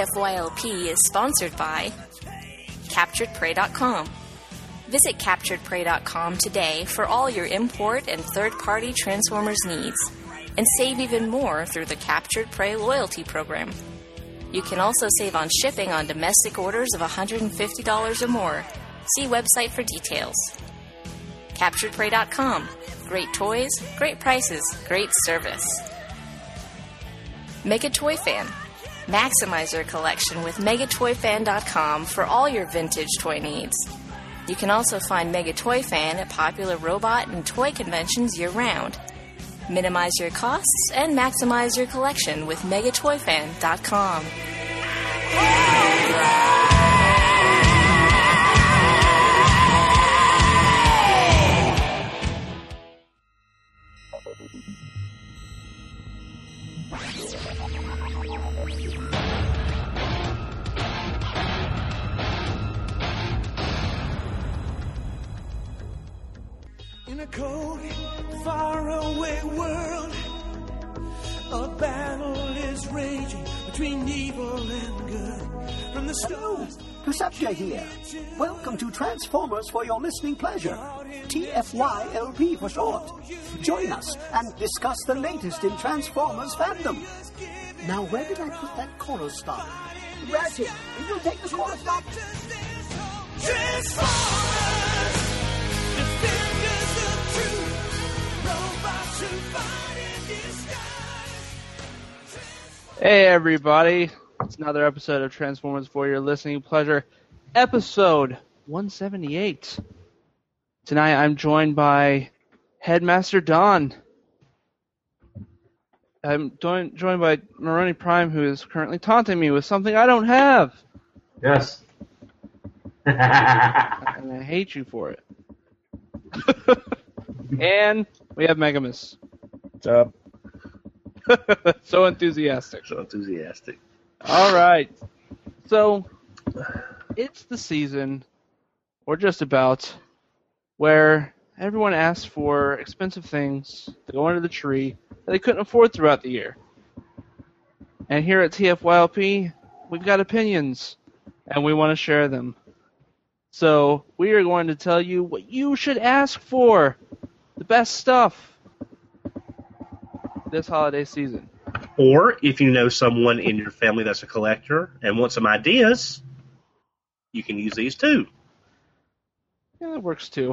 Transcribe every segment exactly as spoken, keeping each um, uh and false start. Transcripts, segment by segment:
F Y L P is sponsored by Captured Prey dot com. Visit Captured Prey dot com today for all your import and third-party Transformers needs, and save even more through the Captured Prey loyalty program. You can also save on shipping on domestic orders of one hundred fifty dollars or more. See website for details. Captured Prey dot com. Great toys, great prices, great service. Mega Toy Fan. Maximize your collection with Mega Toy Fan dot com for all your vintage toy needs. You can also find Mega Toy Fan at popular robot and toy conventions year-round. Minimize your costs and maximize your collection with Mega Toy Fan dot com. In a cold, faraway world, a battle is raging between evil and good. From the stars, Perceptia here. Welcome to Transformers for your listening pleasure. T F Y L P for short. Join us and discuss the latest in Transformers fandom. Now, where did I put that chorus stop? Right here. Will you take the chorus stop? Transformers, defenders of truth, robots who fight in disguise. Hey everybody, it's another episode of Transformers for your listening pleasure, episode one seventy-eight. Tonight I'm joined by Headmaster Don. I'm joined, joined by Maroni Prime, who is currently taunting me with something I don't have. Yes. And I hate you for it. And we have Megamus. What's up? So enthusiastic. So enthusiastic. All right. So, it's the season, or just about, where everyone asks for expensive things to go under the tree that they couldn't afford throughout the year. And here at T F Y L P, we've got opinions, and we want to share them. So, we are going to tell you what you should ask for. The best stuff this holiday season. Or if you know someone in your family that's a collector and want some ideas, you can use these too. Yeah, that works too.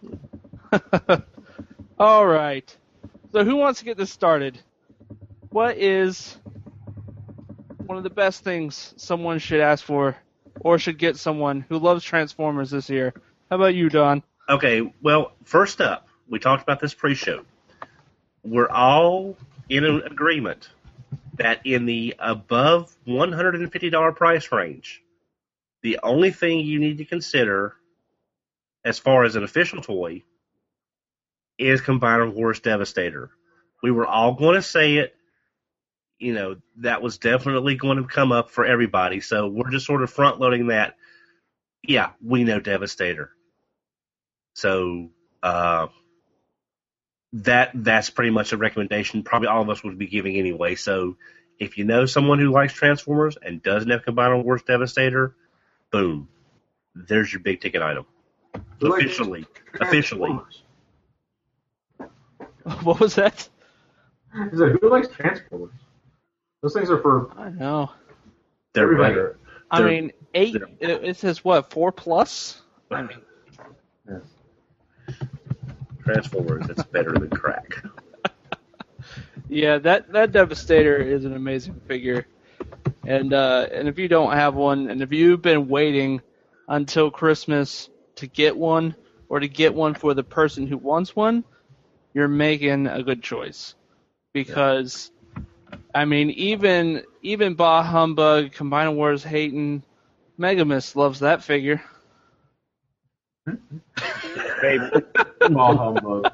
All right. So who wants to get this started? What is one of the best things someone should ask for or should get someone who loves Transformers this year? How about you, Don? Okay, well, first up, we talked about this pre-show. We're all in an agreement that in the above one hundred fifty dollars price range, the only thing you need to consider as far as an official toy is Combiner Wars Devastator. We were all going to say it. You know, that was definitely going to come up for everybody, so we're just sort of front-loading that. Yeah, we know Devastator. So, uh... That that's pretty much a recommendation probably all of us would be giving anyway. So if you know someone who likes Transformers and doesn't have Combiner Wars Devastator, boom. There's your big ticket item. Who officially. Officially. What was that? Is it, who likes Transformers? Those things are for I know. They're everybody. better. I They're- mean, eight, it, it says what, four plus? I mean, Yes. Transformers, it's better than crack. yeah, that, that Devastator is an amazing figure. And uh, and if you don't have one, and if you've been waiting until Christmas to get one, or to get one for the person who wants one, you're making a good choice. Because, I mean, even even Bah Humbug, Combiner Wars hating, Megamus loves that figure. Baby. Small humbug.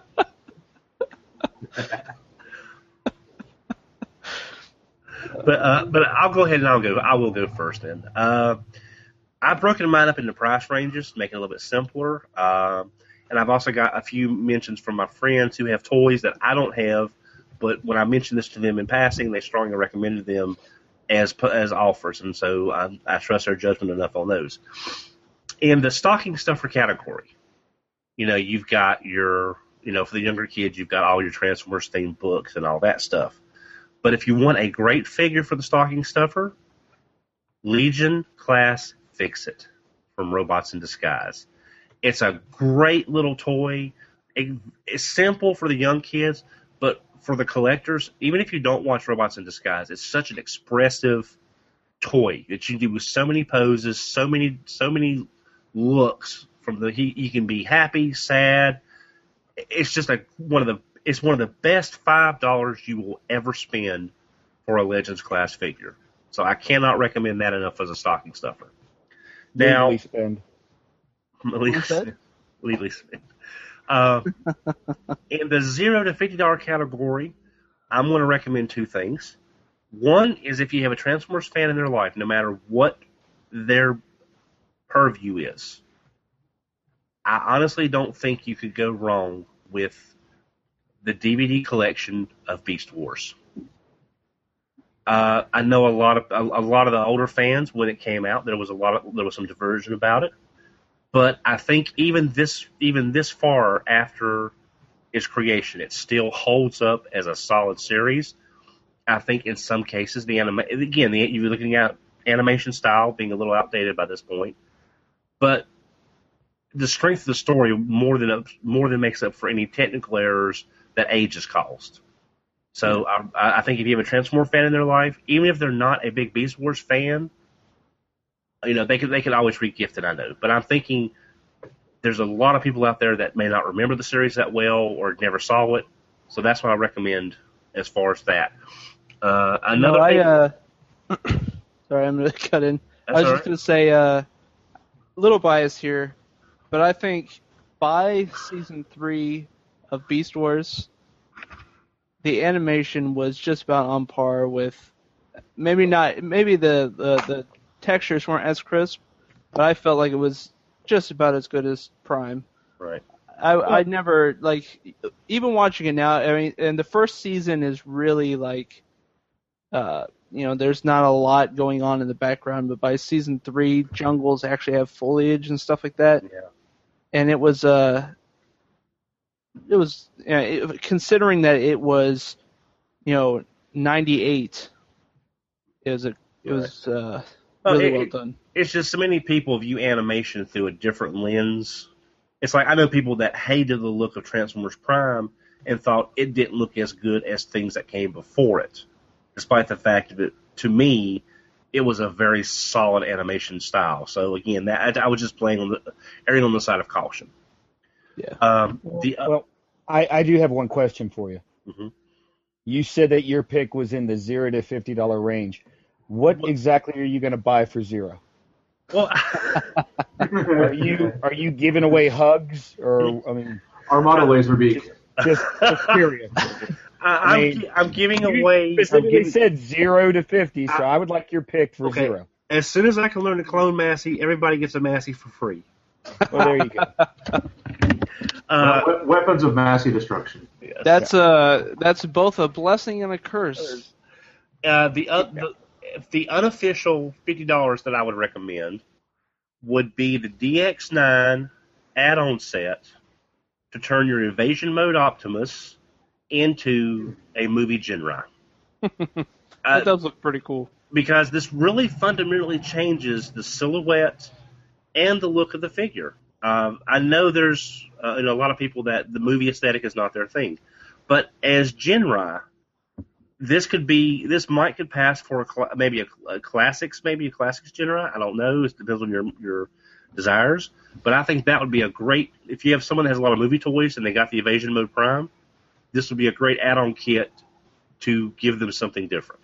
But uh, but I'll go ahead and I'll go. I will go first then. Uh, I've broken mine up into price ranges to make it a little bit simpler. Uh, and I've also got a few mentions from my friends who have toys that I don't have, but when I mentioned this to them in passing, they strongly recommended them as as offers, and so I, I trust their judgment enough on those. In the stocking stuffer category, you know, you've got your, you know, for the younger kids, you've got all your Transformers themed books and all that stuff. But if you want a great figure for the stocking stuffer, Legion Class Fix-It from Robots in Disguise. It's a great little toy. It, it's simple for the young kids, but for the collectors, even if you don't watch Robots in Disguise, it's such an expressive toy that you do with so many poses, so many, so many looks. From the he, he can be happy, sad. It's just like one of the it's one of the best five dollars you will ever spend for a Legends class figure. So I cannot recommend that enough as a stocking stuffer. Now, legally spend. Legally, legally spend. Uh, in the zero to fifty dollar category, I'm going to recommend two things. One is if you have a Transformers fan in their life, no matter what their purview is, I honestly don't think you could go wrong with the D V D collection of Beast Wars. Uh, I know a lot of a, a lot of the older fans when it came out, there was a lot of there was some diversion about it. But I think even this even this far after its creation, it still holds up as a solid series. I think in some cases the anima again the, you're looking at animation style being a little outdated by this point, but the strength of the story more than more than makes up for any technical errors that age has caused. So I, I think if you have a Transformer fan in their life, even if they're not a big Beast Wars fan, you know they could they could always re-gift it. I know, but I'm thinking there's a lot of people out there that may not remember the series that well or never saw it. So that's what I recommend as far as that. Uh, another no, I, thing, uh, sorry, I'm going to cut in. I was all just right. going to say, uh, a little bias here, but I think by season three of Beast Wars, the animation was just about on par with, maybe not, maybe the, the, the textures weren't as crisp, but I felt like it was just about as good as Prime. right. I, I never, like, even watching it now, I mean, and the first season is really, like, uh, you know, there's not a lot going on in the background, but by season three, jungles actually have foliage and stuff like that. Yeah. And it was, uh, it was, you know, it, considering that it was, you know, ninety-eight, it was, a, it was uh, really Well, well it- done. It's just so many people view animation through a different lens. It's like I know people that hated the look of Transformers Prime and thought it didn't look as good as things that came before it, despite the fact that, to me, it was a very solid animation style. So, again, that I, I was just playing on the, erring on the side of caution. Yeah. Um, Well, the, uh, well, I, I do have one question for you. Mhm. You said that your pick was in the zero to fifty dollar range. What What- exactly are you going to buy for zero? well, Are you are you giving away hugs, or I mean, Armada Laserbeak. just, just curious? I, I I'm, mean, gi- I'm giving You away. I'm specifically giving, said zero to fifty, so I- I would like your pick for Okay. zero. as soon as I can learn to clone Massey, everybody gets a Massey for free. Well, there you go. Uh, We- Weapons of Massey Destruction. That's uh that's both a blessing and a curse. Uh, the, uh, the the unofficial fifty dollars that I would recommend would be the D X nine add-on set to turn your Evasion Mode Optimus into a movie Genrai. That uh, does look pretty cool. because this really fundamentally changes the silhouette and the look of the figure. Um, I know there's uh, you know, a lot of people that the movie aesthetic is not their thing, but as Genrai, this could be this might could pass for a cl- maybe a, a classics maybe a classics Genrai. I don't know. It depends on your your desires, but I think that would be a great if you have someone that has a lot of movie toys and they got the Evasion Mode Prime. This would be a great add-on kit to give them something different.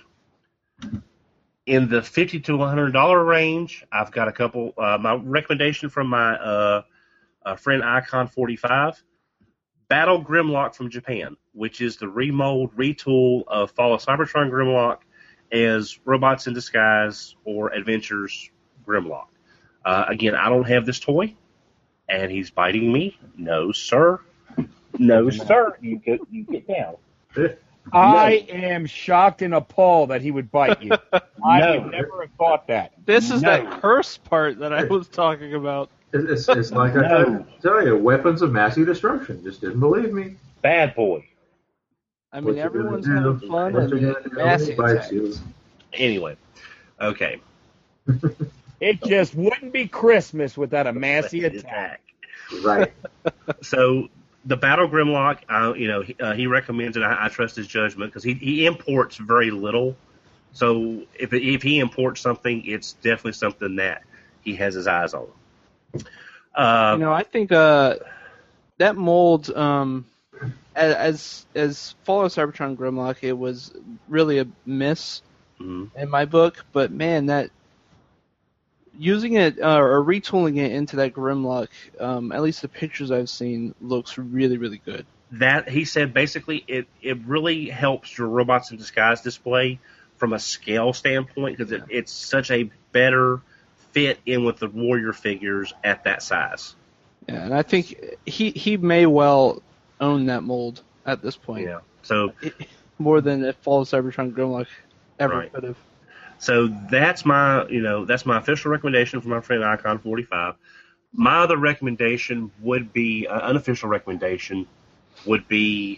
In the fifty to one hundred dollar range, I've got a couple. Uh, my recommendation from my uh, uh, friend Icon forty-five, Battle Grimlock from Japan, which is the remold, retool of Fall of Cybertron Grimlock as Robots in Disguise or Adventures Grimlock. Uh, again, I don't have this toy, and he's biting me. No, sir. No, sir. You get you get down. I am shocked and appalled that he would bite you. I No. would never have thought that. This is No. that curse part that I was talking about. It's, it's like I No. tried to tell you, weapons of mass destruction. Just didn't believe me. Bad boy. I What mean, you everyone's gonna having do? fun, What and you then gonna do? Massey He bites attacks. you. Anyway, okay. It just wouldn't be Christmas without a Massey attack. Right. So the Battle Grimlock, uh, you know, he, uh, he recommends it. I, I trust his judgment because he, he imports very little. So if if he imports something, it's definitely something that he has his eyes on. Uh, You know, I think uh, that mold, um, as as Fall of Cybertron Grimlock, it was really a miss mhm. in my book. But man, that using it uh, or retooling it into that Grimlock, um, at least the pictures I've seen, looks really really good. That he said basically it, it really helps your Robots in Disguise display from a scale standpoint because it, it's such a better fit in with the warrior figures at that size. Yeah, and I think he he may well own that mold at this point. Yeah. So It- more than if Fall of Cybertron Grimlock ever Right. could have. so that's my you know that's my official recommendation for my friend Icon forty-five. My other recommendation would be uh, unofficial recommendation would be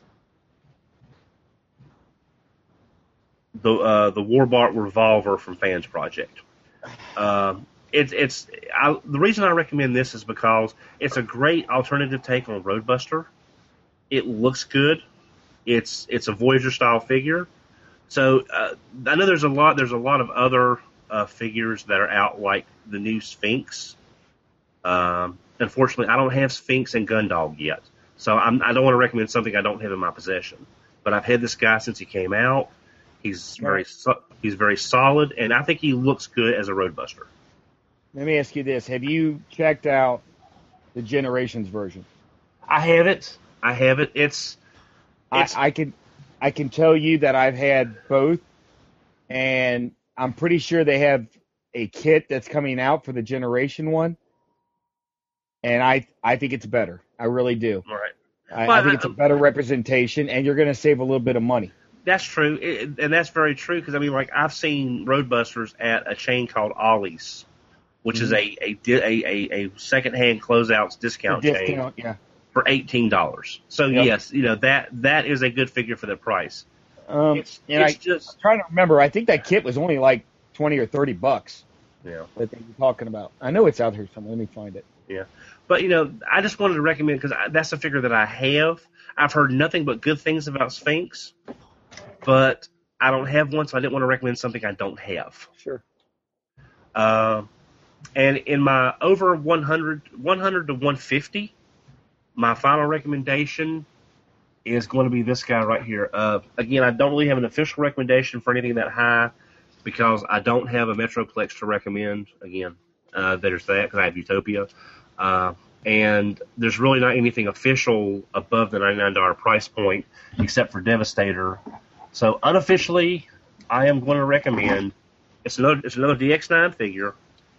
the uh, the Warbot revolver from Fans Project. Um, it's it's I, the reason I recommend this is because it's a great alternative take on Roadbuster. It looks good. It's it's a Voyager style figure. So uh, I know there's a lot there's a lot of other uh, figures that are out like the new Sphinx. Um, unfortunately, I don't have Sphinx and Gundog yet, so I'm, I don't want to recommend something I don't have in my possession. But I've had this guy since he came out. He's very so, he's very solid, and I think he looks good as a Roadbuster. Let me ask you this. Have you checked out the Generations version? I have it. I have it. It's, I, it's I can I can tell you that I've had both, and I'm pretty sure they have a kit that's coming out for the Generation one, and I I think it's better. I really do. all right. I, Well, I think it's a I- better representation, and you're going to save a little bit of money. That's true, it, and that's very true because I mean, like I've seen Roadbusters at a chain called Ollie's, which is a a, di- a a a secondhand closeouts discount chain Discount, yeah. for eighteen dollars. So Yep. yes, you know that that is a good figure for the price. Um, It's, and it's I, just I'm trying to remember. I think that kit was only like twenty or thirty bucks yeah. that they were talking about. I know it's out here somewhere. Let me find it. Yeah, but you know, I just wanted to recommend because that's a figure that I have. I've heard nothing but good things about Sphinx, but I don't have one, so I didn't want to recommend something I don't have. Sure. Uh, and in my over one hundred, one hundred to one fifty, my final recommendation is going to be this guy right here. Uh, again, I don't really have an official recommendation for anything that high because I don't have a Metroplex to recommend. Again, uh, there's that because I have Utopia. Uh, and there's really not anything official above the ninety-nine dollars price point except for Devastator. So unofficially, I am going to recommend it's another it's another D X nine figure,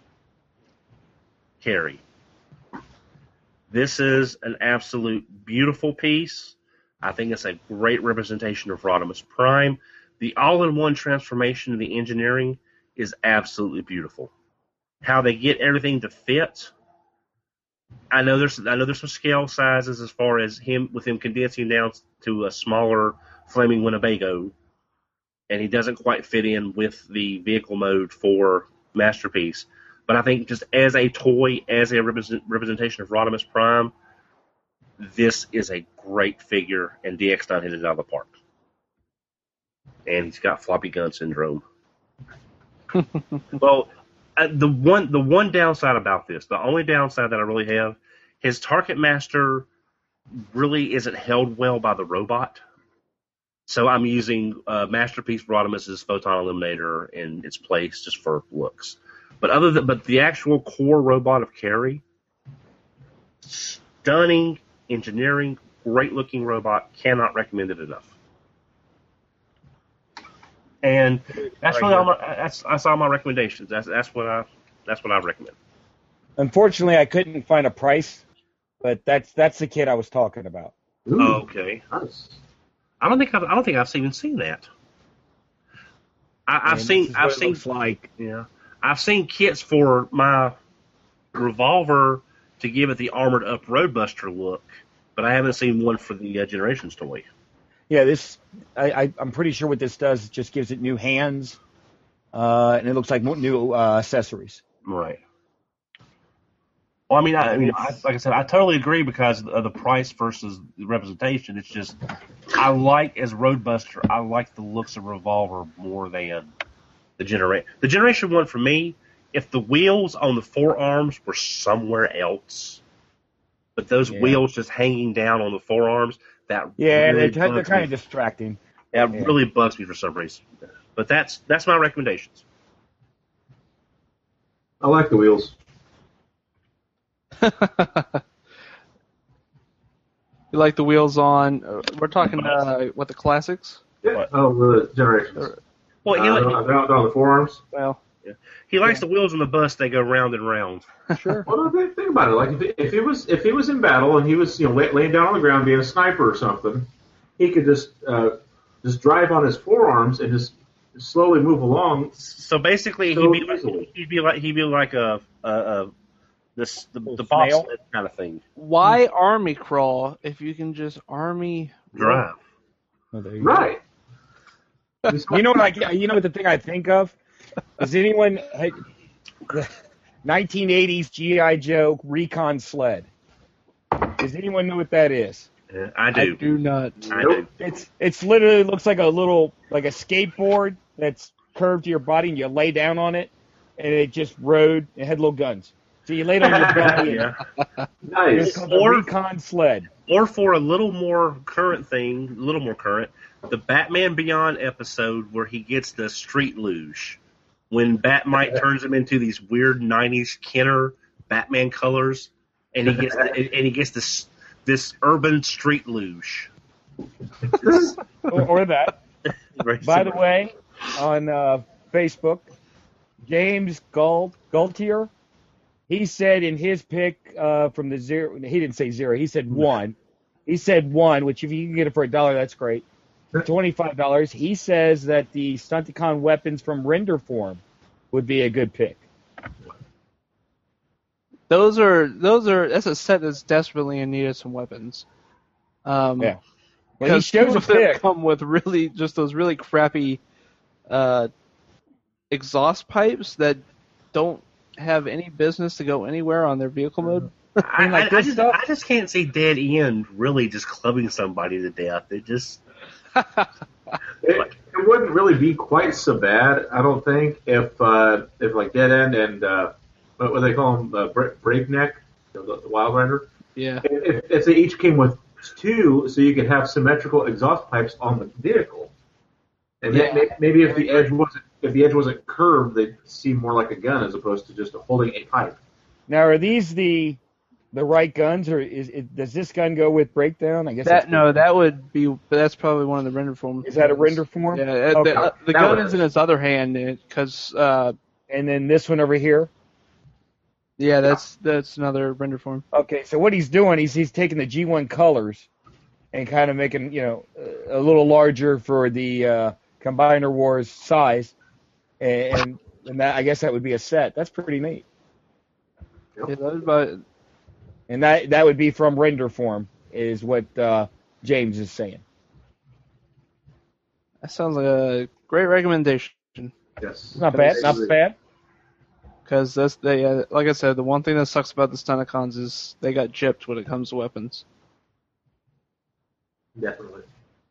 Carrie. This is an absolute beautiful piece. I think it's a great representation of Rodimus Prime. The all-in-one transformation of the engineering is absolutely beautiful. How they get everything to fit. I know there's I know there's some scale sizes as far as him with him condensing down to a smaller Flaming Winnebago, and he doesn't quite fit in with the vehicle mode for Masterpiece. But I think just as a toy, as a represent, representation of Rodimus Prime, this is a great figure, and D X nine hit it out of the park. And he's got floppy gun syndrome. Well, uh, the one the one downside about this, the only downside that I really have, his Target Master really isn't held well by the robot. So I'm using uh, Masterpiece Rodimus's Photon Eliminator in its place just for looks. But other than but the actual core robot of Carrie, stunning engineering, great looking robot. Cannot recommend it enough. And that's really all my that's that's all my recommendations. That's that's what I that's what I recommend. Unfortunately, I couldn't find a price, but that's that's the kit I was talking about. Ooh, Okay. nice. I don't think I've, I don't think I've even seen that. I, I've And seen this is what I've it seen looks like. yeah I've seen kits for my revolver to give it the armored up Roadbuster look, but I haven't seen one for the uh, Generations toy. Yeah, this I, I, I'm pretty sure what this does is just gives it new hands, uh, and it looks like more new uh, accessories. Right. Well, I mean, I, I mean, I, like I said, I totally agree because of the price versus the representation. It's just I like as Roadbuster, I like the looks of Revolver more than the generation. The Generation one for me, if the wheels on the forearms were somewhere else, but those Yeah. wheels just hanging down on the forearms, that Yeah, really they're, they're bugs kind me. of distracting. That yeah. really bugs me for some reason. But that's that's my recommendations. I like the wheels. You like the wheels on? Uh, we're talking uh, what the classics. Yeah. What? Oh, the generations. Well, Uh, he, they're, on, they're on they're on the forearms. Well, he likes the wheels on the bus. They go round and round. sure. Well, no, think, think about it. Like if, if he was if he was in battle and he was you know lay, laying down on the ground being a sniper or something, he could just uh, just drive on his forearms and just slowly move along. So basically, So he'd be like, easily. he'd be like he'd be like a, a, a this the, the snail? boss kind of thing. Why army crawl if you can just army Drive. Oh, there you go. Right. You know what? I you know what the thing I think of? Does anyone nineteen eighties G I Joe Recon sled? Does anyone know what that is? Yeah, I I do. do not. I do. It's it's literally looks like a little like a skateboard that's curved to your body, and you lay down on it, and it just rode. It had little guns, so you laid on your belly. Yeah. It's Nice. called Or- the Recon sled. Or for a little more current thing, a little more current, the Batman Beyond episode where he gets the street luge. When Batmite turns him into these weird nineties Kenner Batman colors, and he gets the, and he gets this this urban street luge. or, or that. Very By the similar. way, on uh, Facebook, James Gault, Gaultier, he said in his pick uh, from the zero, he didn't say zero, he said one. He said one, which if you can get it for a dollar, that's great. twenty-five dollars. He says that the Stunticon weapons from Render Form would be a good pick. Those are those are that's a set that's desperately in need of some weapons. Um, Yeah. Well, he because shows some a of them pick. come with really just those really crappy uh, exhaust pipes that don't have any business to go anywhere on their vehicle mode. I, like I, I this just stuff- I just can't see Dead End really just clubbing somebody to death. It just It, it wouldn't really be quite so bad, I don't think, if uh, if like Dead End and uh, what, what they call them, uh, Bra- Breakneck, the, the Wild Rider, Yeah. if, if they each came with two, so you could have symmetrical exhaust pipes on the vehicle, and Yeah. may- maybe if the edge wasn't if the edge wasn't curved, they'd seem more like a gun as opposed to just holding a pipe. Now, are these the the right guns, or is it, does this gun go with Breakdown? I guess That that's no, that would be, but that's probably one of the render form. Is that a render form? Yeah, uh, Okay. the, uh, the That gun one is in his other hand because uh, And then this one over here. yeah, that's that's another render form. Okay, so what he's doing, he's he's taking the G one colors and kind of making, you know, a little larger for the uh, Combiner Wars size, and and that I guess that would be a set. That's pretty neat, Yeah, that was about, and that that would be from render form, is what uh, James is saying. that sounds like a great recommendation Yes, Not bad, not bad. because that's they uh, like I said, the one thing that sucks about the Stunticons is they got gypped when it comes to weapons. Definitely.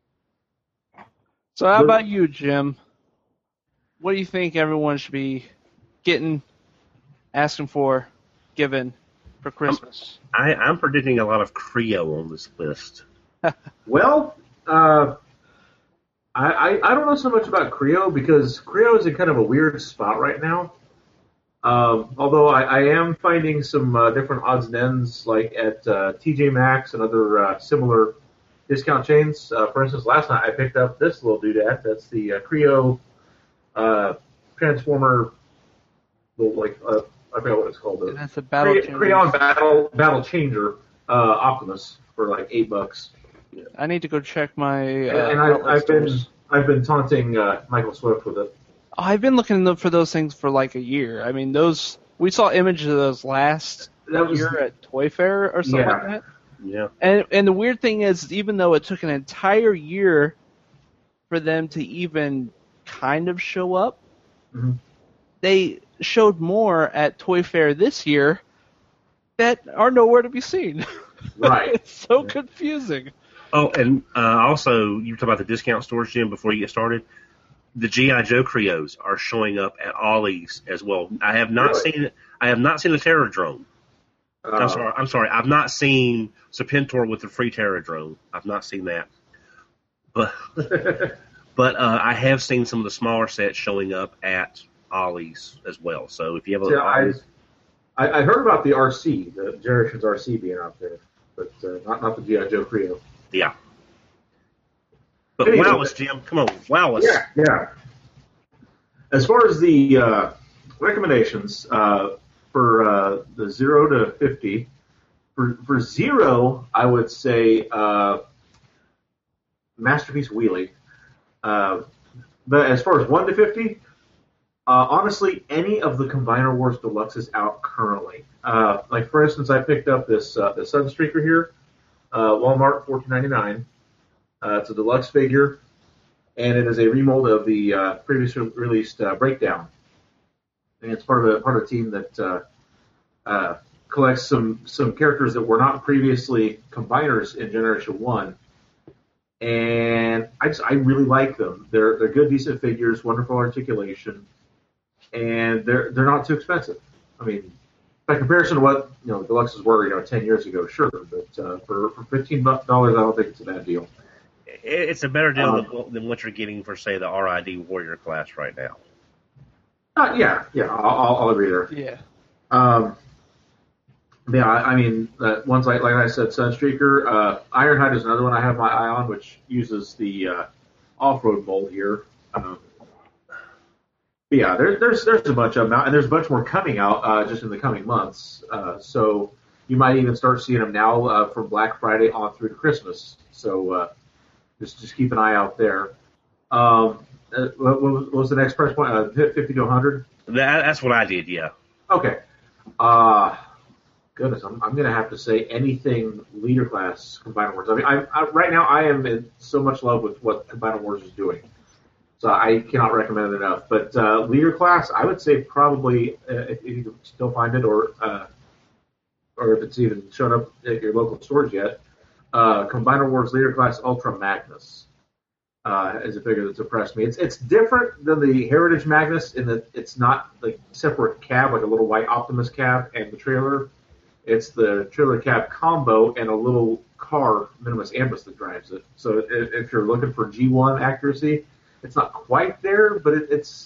So how about you, Jim? What do you think everyone should be getting, asking for, given for Christmas? I, I'm predicting a lot of Creo on this list. Well, uh, I, I I don't know so much about Creo because Creo is in kind of a weird spot right now. Um, although I, I am finding some uh, different odds and ends, like at uh, T J Maxx and other uh, similar discount chains. Uh, for instance, last night I picked up this little doodad. That's the uh, Creo uh, Transformer, little, like uh, I forgot what it's called. And that's a battle Cre- changer. Creon Battle Battle Changer uh, Optimus for like eight bucks. I need to go check my. Uh, and and I, outlet I've been stores. I've been taunting uh, Michael Swift with it. I've been looking for those things for like a year. I mean, those we saw images of those last That was year at Toy Fair or something Yeah. like that. Yeah. And and the weird thing is, even though it took an entire year for them to even kind of show up, Mhm. they showed more at Toy Fair this year that are nowhere to be seen. right. It's so confusing. Oh, and uh, also, you talked about the discount stores, Jim, before you get started. The G I. Joe Creos are showing up at Ollie's as well. I have not Really? seen I have not seen the Terror Drone. Uh, I'm sorry. I'm sorry. I've not seen Serpentor with the free Terror Drone. I've not seen that. But but uh, I have seen some of the smaller sets showing up at Ollie's as well. So if you have a See, I, Ollie's, I I heard about the R C, the Generations R C being out there, but uh, not not the G I. Joe Creo. yeah. But Anyway. wow us, Jim. Come on, wow us. Yeah, yeah. As far as the uh, recommendations uh, for uh, the zero to fifty, for for zero, I would say uh, Masterpiece Wheelie. Uh, but as far as one to fifty, uh, honestly, any of the Combiner Wars Deluxes out currently. Uh, like for instance, I picked up this uh, the Sunstreaker here, uh, Walmart, fourteen ninety-nine. Uh, it's a deluxe figure, and it is a remold of the uh, previously released uh, Breakdown. And it's part of a part of a team that uh, uh, collects some some characters that were not previously combiners in Generation One. And I just I really like them. They're they're good, decent figures, wonderful articulation, and they're they're not too expensive. I mean, by comparison to what you know deluxes were, you know, ten years ago, sure, but uh, for for fifteen dollars, I don't think it's a bad deal. It's a better deal Um, than, than what you're getting for, say, the R I D Warrior class right now. Uh, yeah, yeah, I'll, I'll agree there. Yeah. Um, yeah, I, I mean, uh, ones like like I said, Sunstreaker, uh, Ironhide is another one I have my eye on, which uses the uh, off-road mold here. Um, but yeah, there, there's there's a bunch of them out, and there's a bunch more coming out uh, just in the coming months. Uh, so you might even start seeing them now uh, from Black Friday on through to Christmas. So uh, just just keep an eye out there. Um, uh, what, what, was, what was the next price point? Uh, fifty to one hundred. That, that's what I did, yeah. Okay. Uh, goodness, I'm, I'm going to have to say anything Leader Class Combiner Wars. I mean, I, I, right now I am in so much love with what Combiner Wars is doing. So I cannot recommend it enough. But uh, Leader Class, I would say probably, uh, if, if you can still find it, or uh, or if it's even shown up at your local stores yet, uh, Combiner Wars Leader Class Ultra Magnus uh, is a figure that's impressed me. It's it's different than the Heritage Magnus in that it's not like separate cab, like a little white Optimus cab and the trailer. It's the trailer cab combo and a little car, Minimus Ambus, that drives it. So if, if you're looking for G one accuracy, it's not quite there, but it, it's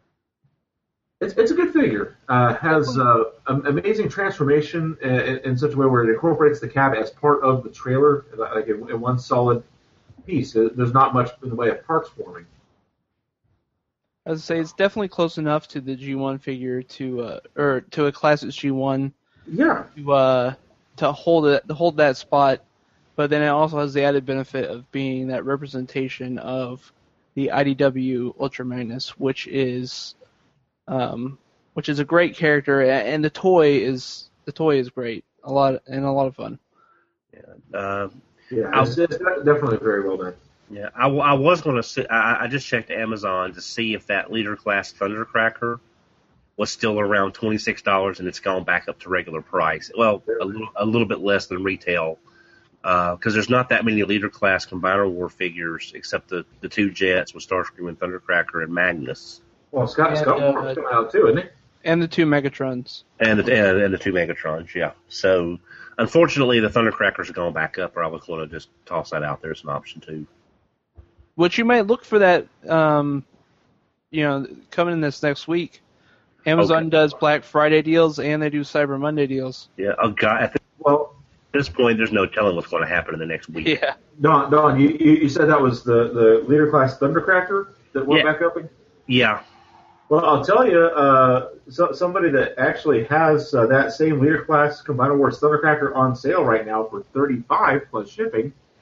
it's it's a good figure. Uh, has uh, an amazing transformation in, in such a way where it incorporates the cab as part of the trailer, like in, in one solid piece. There's not much in the way of parts forming. I would say it's definitely close enough to the G one figure to, uh, or to a classic G one Yeah. to uh, to hold it, to hold that spot. But then it also has the added benefit of being that representation of the I D W Ultra Magnus, which is, um, which is a great character, and the toy is the toy is great, a lot and a lot of fun. Yeah, uh, Yeah, it's, it's definitely very well done. yeah. I, w- I was going to. I, I just checked Amazon to see if that Leader Class Thundercracker was still around twenty six dollars, and it's gone back up to regular price. Well, a little a little bit less than retail, because uh, there's not that many Leader Class Combiner War figures except the, the two Jets with Starscream and Thundercracker and Magnus, Well, Scott And, Scott uh, Warren's coming out too, isn't he? And the two Megatrons. and the and, and the two Megatrons. Yeah. So unfortunately, the Thundercracker's gone back up, or I was going to just toss that out there as an option too. Which you might look for that, um, you know, coming in this next week. Amazon Okay. does Black Friday deals and they do Cyber Monday deals. Yeah. Oh God. At Well, this point, there's no telling what's going to happen in the next week. Yeah. Don, Don, you, you you said that was the, the Leader Class Thundercracker that went Yeah. back up? Yeah. Well, I'll tell you, uh, so, somebody that actually has uh, that same Leader Class Combiner Wars Thundercracker on sale right now for thirty-five plus shipping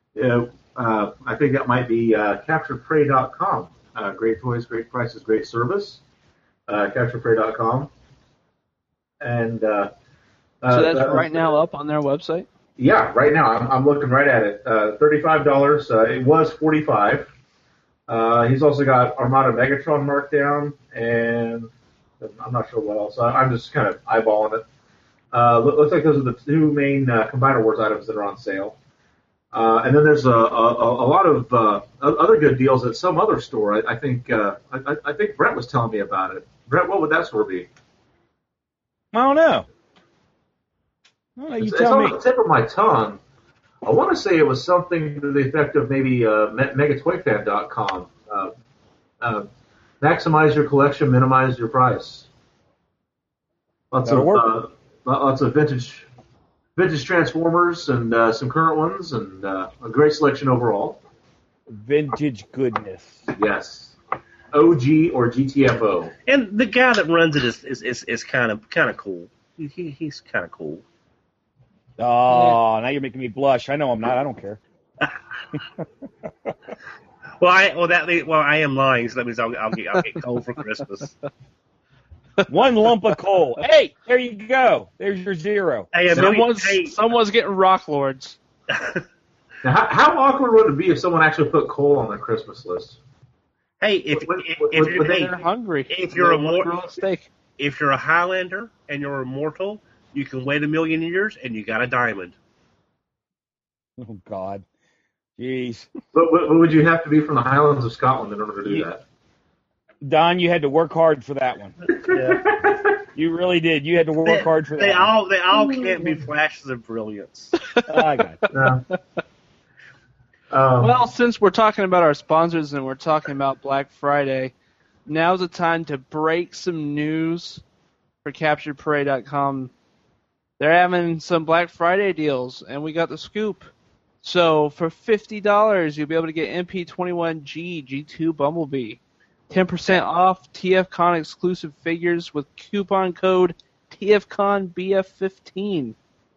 Yeah, uh, I think that might be uh, captured prey dot com. Uh, great toys, great prices, great service. Uh, captured prey dot com. And uh, uh, So that's that- right now up on their website? Yeah, right now I'm, I'm looking right at it. Uh, thirty-five dollars. Uh, it was forty-five. Uh, he's also got Armada Megatron marked down, and I'm not sure what else. I, I'm just kind of eyeballing it. Uh, look, looks like those are the two main uh, Combiner Wars items that are on sale. Uh, and then there's a, a, a lot of uh, other good deals at some other store. I, I think uh, I, I think Brent was telling me about it. Brent, what would that store be? I don't know. I don't know, you It's, tell it's me. on the tip of my tongue. I want to say it was something to the effect of maybe uh, mega toy fan dot com. Uh, uh, maximize your collection, minimize your price. Lots That'll of work. uh, lots of vintage vintage Transformers and uh, some current ones, and uh, a great selection overall. Vintage goodness. Yes, O G or G T F O. And the guy that runs it is is, is, is kind of kind of cool. He, he he's kind of cool. Oh, now you're making me blush. I know I'm not. I don't care. Well, I well that well I am lying, so that means I'll I'll get I'll get coal for Christmas. One lump of coal. Hey, there you go. There's your zero. Hey, a million, Someone's, hey, someone's getting Rock Lords. Now, how, how awkward would it be if someone actually put coal on their Christmas list? hey, if What- if, what- if what- you're what- hey, They're hungry. if you're a They want mor- grilled steak. if you're a Highlander and you're immortal, you can wait a million years and you got a diamond. Oh, God. Jeez. But what, what would you have to be from the Highlands of Scotland in order to do Yeah. that? Don, you had to work hard for that one. Yeah. You really did. You had to work They, hard for that they one. all they all can't be flashes of brilliance. I got it. No. Um, Well, since we're talking about our sponsors and we're talking about Black Friday, now's the time to break some news for captured prey dot com. They're having some Black Friday deals, and we got the scoop. So for fifty dollars, you'll be able to get M P twenty-one G G two Bumblebee. ten percent off TFCon exclusive figures with coupon code T F con B F fifteen.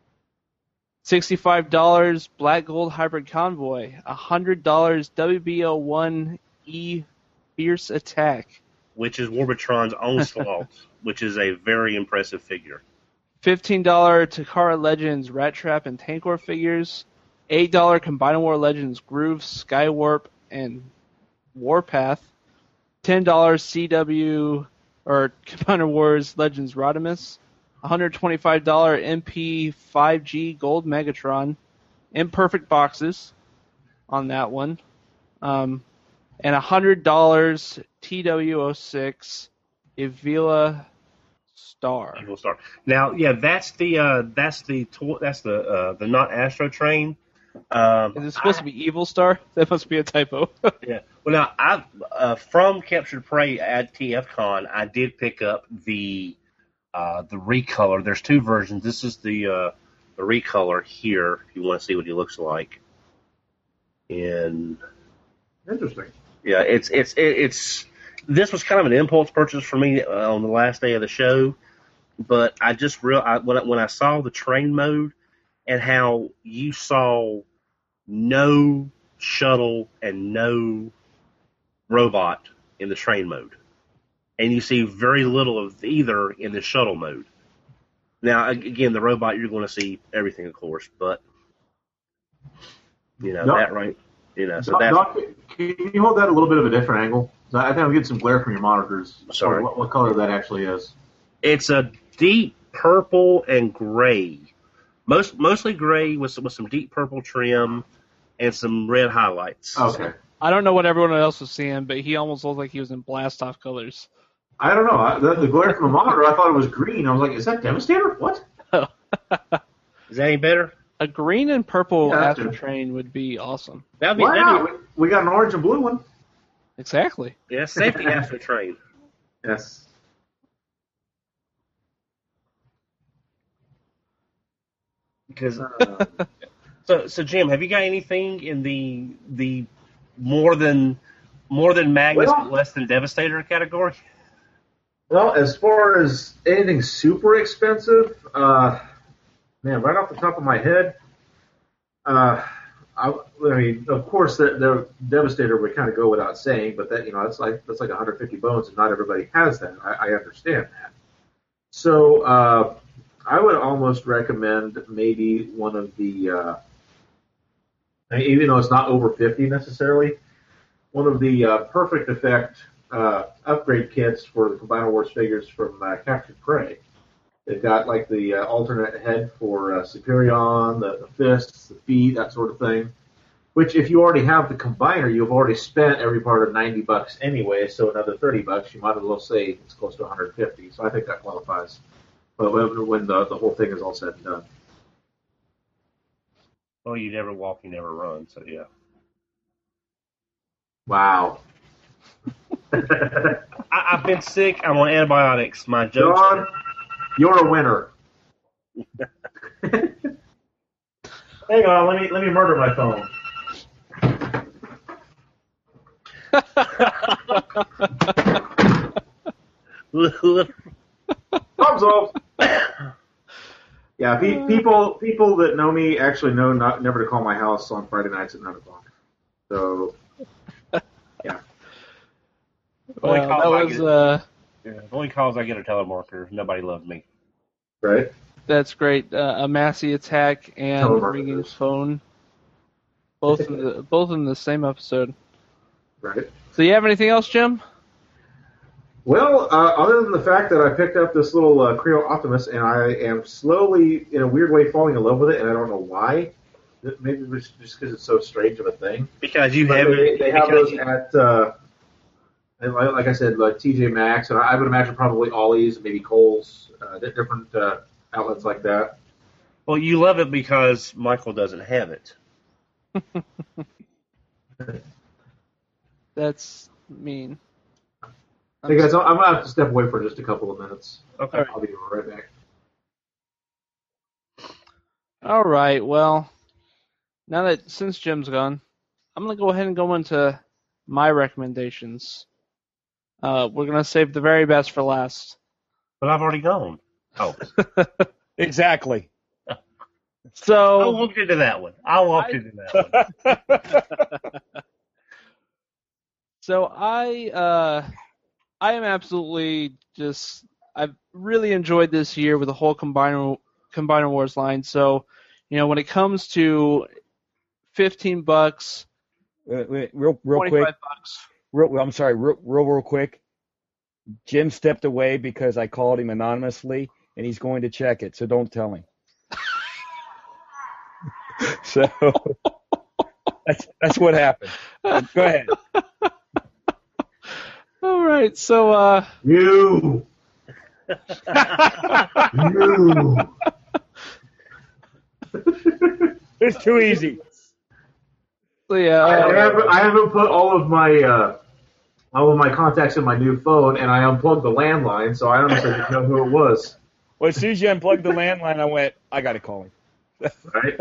sixty-five dollars Black Gold Hybrid Convoy. one hundred dollars W B O one E Fierce Attack. Which is Warbitron's Onslaught, which is a very impressive figure. fifteen dollars Takara Legends Rat Trap and Tank War figures. eight dollars Combiner War Legends Groove, Skywarp, and Warpath. ten dollars C W or Combiner Wars Legends Rodimus. one hundred twenty-five dollars M P five G Gold Megatron. Imperfect boxes on that one. Um, and one hundred dollars T W oh six Evila Star. Evil Star. Now, yeah, that's the uh, that's the to- that's the uh, the not Astro Train. Um, Is it supposed to be Evil Star? That must be a typo. Yeah. Well, now I uh, from Captured Prey at TFCon, I did pick up the uh, the recolor. There's two versions. This is the uh, the recolor here. If you want to see what he looks like. And Interesting. yeah, it's it's it, it's this was kind of an impulse purchase for me uh, on the last day of the show, but I just real I, when I, when I saw the train mode and how you saw no shuttle and no robot in the train mode, and you see very little of either in the shuttle mode. Now, again, the robot, you're going to see everything, of course, but you know No. that right, you know. So Doc, that's Doc, can you hold that a little bit of a different angle? I think I'm getting some glare from your monitors. Sorry. What, what color that actually is? it's a deep purple and gray, most mostly gray with some, with some deep purple trim and some red highlights. Okay. I don't know what everyone else was seeing, but he almost looked like he was in blast-off colors. I don't know. I, the, the glare from the monitor, I thought it was green. I was like, is that Devastator? What? Is that any better? A green and purple Yeah, that's Astro good. Train would be awesome. That'd be, Why that'd not? We, we got an orange and blue one. Exactly. be yeah, safety Astro Train. Yes. Because Uh, so so Jim, have you got anything in the the more than more than Magnus Well- but less than Devastator category? well, as far as anything super expensive, uh, man, right off the top of my head, uh, I, I mean, of course, the, the Devastator would kind of go without saying, but that you know, that's like that's like one hundred fifty bones, and not everybody has that. I, I understand that. So uh, I would almost recommend maybe one of the, uh, even though it's not over fifty necessarily, one of the uh, Perfect Effect uh, upgrade kits for the Combiner Wars figures from uh, Captured Prey. They've got like the uh, alternate head for uh, Superion, the, the fists, the feet, that sort of thing. Which, if you already have the Combiner, you've already spent every part of ninety bucks anyway. So another thirty bucks, you might as well say it's close to one hundred fifty. So I think that qualifies. But when, when the the whole thing is all said and done. Well, you never walk, you never run. So yeah. Wow. I, I've been sick. I'm on antibiotics. My jokes. John, you're a winner. Hang on, let me let me murder my phone. Thumbs up. Yeah, pe- people people that know me actually know not never to call my house on Friday nights at nine o'clock. So, yeah. Only Well, calls that I was get- uh, Yeah, the only calls I get are telemarketers. Nobody loves me. Right? that's great. Uh, a Massey attack and Telemarketers. ringing his phone, both in the both in the same episode. Right. So you have anything else, Jim? Well, uh, other than the fact that I picked up this little uh, Creo Optimus, and I am slowly, in a weird way, falling in love with it, and I don't know why. Maybe it's just because it's so strange of a thing. Because you But have they, they have because those you- at, uh, and like, like I said, like T J Maxx, and I would imagine probably Ollie's, maybe Kohl's, uh, different uh, outlets like that. well, you love it because Michael doesn't have it. That's mean. Hey guys, I'm I'm gonna have to step away for just a couple of minutes. Okay. I'll be right back. All right. Well, now that since Jim's gone, I'm gonna go ahead and go into my recommendations. Uh, we're gonna save the very best for last. But I've already gone. Oh, Exactly. I So walked into that one. I walked into that one. So I uh, I am absolutely just I've really enjoyed this year with the whole Combiner Combiner Wars line. So, you know, when it comes to fifteen bucks, Wait, wait, real, real twenty-five quick. bucks. Real, I'm sorry, real, real, real quick. Jim stepped away because I called him anonymously, and he's going to check it. So don't tell him. So that's that's what happened. Go ahead. All right. So uh, You. you. It's too easy. so yeah. I, I Uh, haven't I haven't put all of my uh, all of my contacts in my new phone, and I unplugged the landline, so I honestly didn't know who it was. Well, as soon as you unplugged the landline, I went, I got to call him. Right?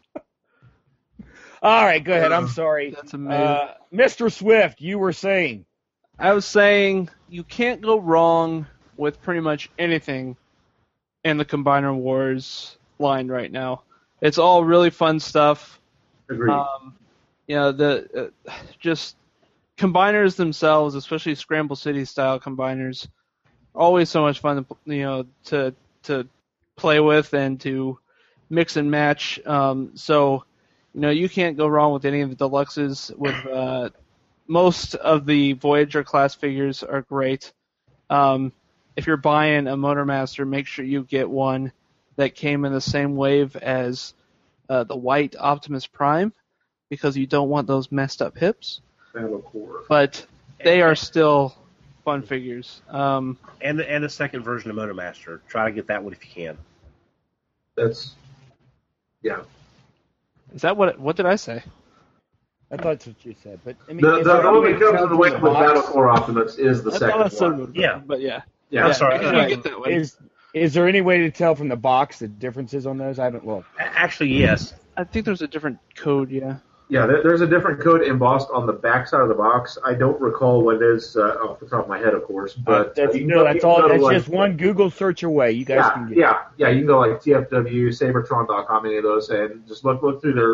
All right, go ahead. I'm sorry. That's amazing. Uh, Mister Swift, you were saying. I was saying you can't go wrong with pretty much anything in the Combiner Wars line right now. It's all really fun stuff. Agreed. Um, you know, the uh, just combiners themselves, especially Scramble City style combiners, always so much fun to you know to to play with and to mix and match. Um, so you know you can't go wrong with any of the deluxes. With uh, most of the Voyager class figures are great. Um, if you're buying a Motormaster, make sure you get one that came in the same wave as uh, the white Optimus Prime, because you don't want those messed up hips. Battle Core. But they are still fun figures. Um, and the, and the second version of Motormaster. Try to get that one if you can. That's yeah. is that what? What did I say? I thought that's what you said. But I mean, The, is the, there the any one way that to comes tell in the from way the with box? Battle Core Optimus is the I thought second that's so one. good, Yeah. but yeah. Yeah. I'm sorry. I Uh, get that one. Is is there any way to tell from the box the differences on those? I haven't looked. Actually, yes. I think there's a different code. Yeah. Yeah, there, there's a different code embossed on the back side of the box. I don't recall what it is uh, off the top of my head, of course. But that's you can no, go- that's you can all. go to, That's like, just one Google search away. You guys Yeah, can get. yeah, yeah. You can go like T F W, Sabertron dot com, any of those, and just look look through their, their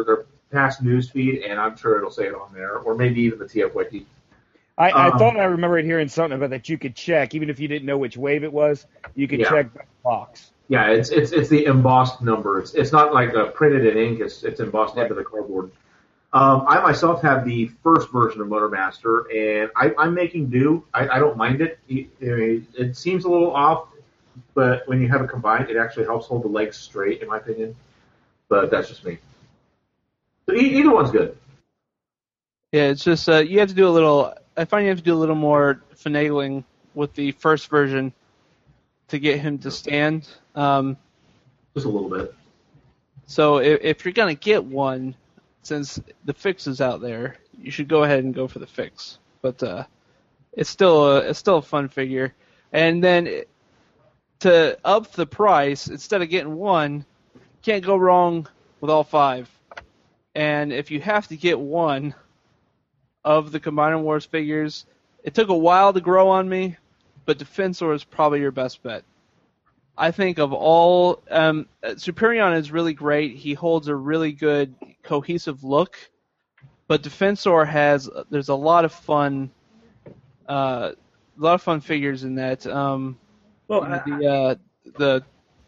past news feed, and I'm sure it'll say it on there, or maybe even the T F Wiki. I, I Um, thought I remembered hearing something about that you could check, even if you didn't know which wave it was, you could Yeah. check the box. Yeah, it's it's it's the embossed number. It's it's not like uh, printed in ink. It's it's embossed into the cardboard. Um, I myself have the first version of Motormaster, and I, I'm making do. I, I don't mind it. It, it. It seems a little off, but when you have it combined, it actually helps hold the legs straight, in my opinion. But that's just me. So e- either one's good. Yeah, it's just uh, you have to do a little. I find you have to do a little more finagling with the first version to get him to stand. Um, Just a little bit. so if, if you're gonna get one, since the fix is out there, you should go ahead and go for the fix. But uh, it's still a, it's still a fun figure. And then it, to up the price, instead of getting one, you can't go wrong with all five. And if you have to get one of the Combiner Wars figures, it took a while to grow on me, but Defensor is probably your best bet. I think of all, um, Superion is really great. He holds a really good cohesive look, but Defensor has there's a lot of fun, uh, a lot of fun figures in that. Um, Well, the I, uh, the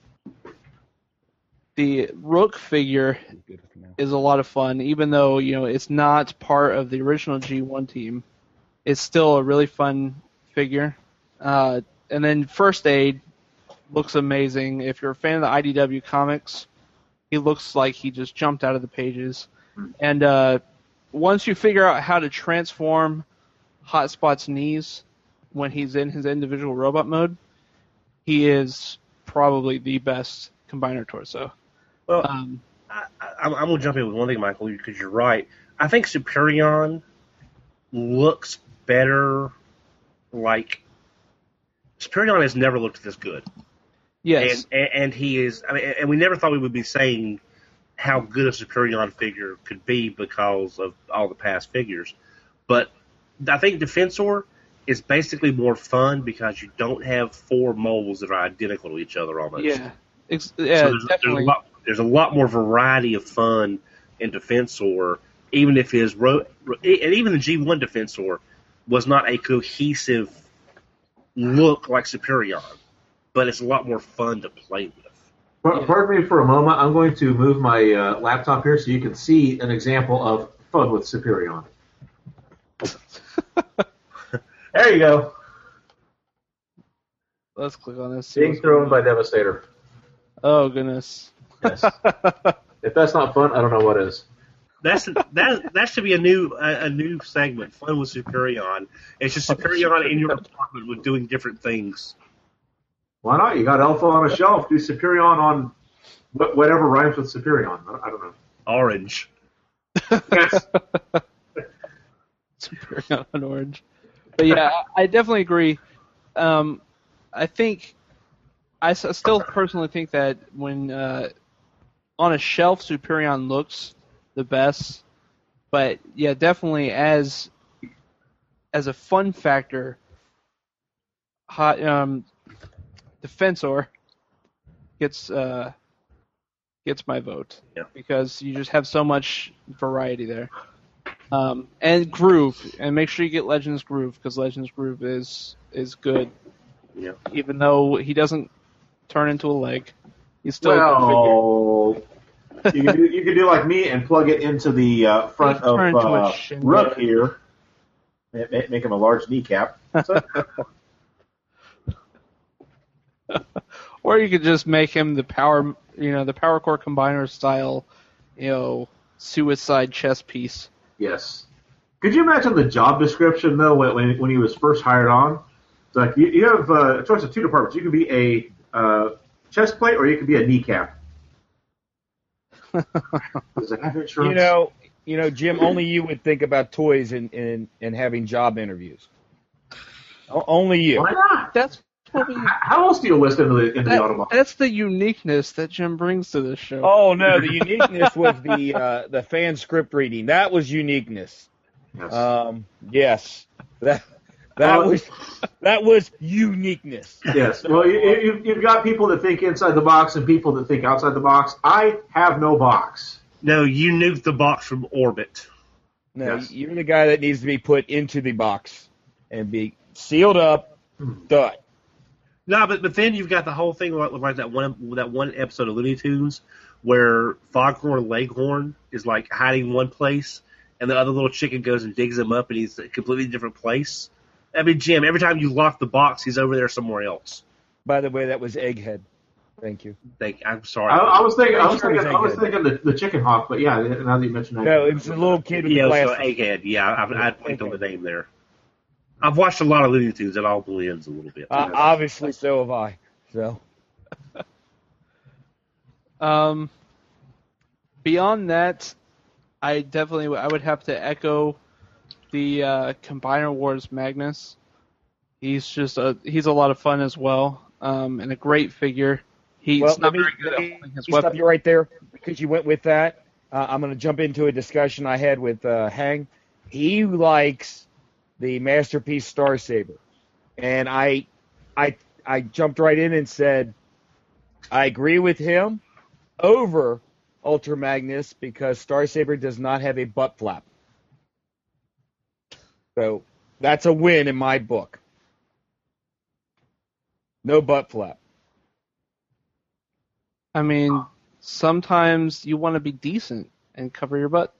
the Rook figure is a lot of fun, even though you know it's not part of the original G one team. It's still a really fun figure. Uh, and then First Aid looks amazing. If you're a fan of the I D W comics, he looks like he just jumped out of the pages. And uh, once you figure out how to transform Hotspot's knees when he's in his individual robot mode, he is probably the best Combiner torso. well, Um, I, I, I'm going to jump in with one thing, Michael, because you're right. I think Superion looks better. Like Superion has never looked this good. yes. And, and, and he is, I mean, and we never thought we would be saying how good a Superion figure could be because of all the past figures. But I think Defensor is basically more fun because you don't have four molds that are identical to each other almost. Yeah. Ex- So yeah, there's, there's, a definitely. lot, there's a lot more variety of fun in Defensor, even if his, ro- and even the G one Defensor was not a cohesive look like Superion, but it's a lot more fun to play with. Par- Pardon me for a moment. I'm going to move my uh, laptop here so you can see an example of fun with Superion. There you go. Let's click on this. see Being what's thrown by going on. Devastator. Oh, goodness. Yes. If that's not fun, I don't know what is. That's that. That should be a new a, a new segment. Fun with Superion. It's just Superion in your apartment with doing different things. Why not? You got Alpha on a shelf. Do Superion on wh- whatever rhymes with Superion. I I don't know. Orange. Yes. Superion on orange. But yeah, I I definitely agree. Um, I think I s- still personally think that when uh, on a shelf, Superion looks the best. But yeah, definitely as as a fun factor, hot um, Defensor gets uh, gets my vote Yeah. because you just have so much variety there. Um, and Groove, and make sure you get Legends Groove because Legends Groove is is good. Yeah. Even though he doesn't turn into a leg, he's still a good figure. Well, you can, do, you can do like me and plug it into the uh, front Turn of into a uh, shin Rook guard. here. Make, make him a large kneecap. So, Or you could just make him the power, you know, the Power Core Combiner style, you know, suicide chess piece. yes. Could you imagine the job description though when when, when he was first hired on? It's like you, you have uh, a choice of two departments. You can be a uh, chest plate or you can be a kneecap. Does it have insurance? You know, you know, Jim. Only you would think about toys and and, and having job interviews. O- only you. Why not? That's what we, H- How else do you list into the into the that, automobile? that's the uniqueness that Jim brings to this show. Oh no, the uniqueness was the uh, the fan script reading. That was uniqueness. Yes. Um, yes, that that Oh. was that was uniqueness. Yes. Well, you, you, you've got people that think inside the box and people that think outside the box. I have no box. No, you nuked the box from orbit. No, Yes. you're the guy that needs to be put into the box and be sealed up, done. No, but but then you've got the whole thing like, like that one that one episode of Looney Tunes where Foghorn Leghorn is like hiding one place, and the other little chicken goes and digs him up, and he's a completely different place. I mean, Jim, every time you lock the box, he's over there somewhere else. By the way, that was Egghead. Thank you. Thank, I'm sorry. I, I was thinking, I was Pretty sure thinking, I was it's thinking the, the chicken hawk, but yeah, now that you mentioned that, No, it was a little kid with yeah, the so glasses. Egghead. Yeah, I've, I blinked on the name there. I've watched a lot of Looney Tunes. It all blends a little bit. Uh, obviously, so have I. So, Um, beyond that, I definitely I would have to echo the uh, Combiner Wars Magnus. He's just a he's a lot of fun as well, um, and a great figure. He's well, not let me, very good let at me holding his stop weapon. you right there because you went with that. Uh, I'm going to jump into a discussion I had with uh, Hang. He likes the Masterpiece Star Saber, and I, I, I jumped right in and said, I agree with him over Ultra Magnus because Star Saber does not have a butt flap. So that's a win in my book. No butt flap. I mean, sometimes you want to be decent and cover your butt.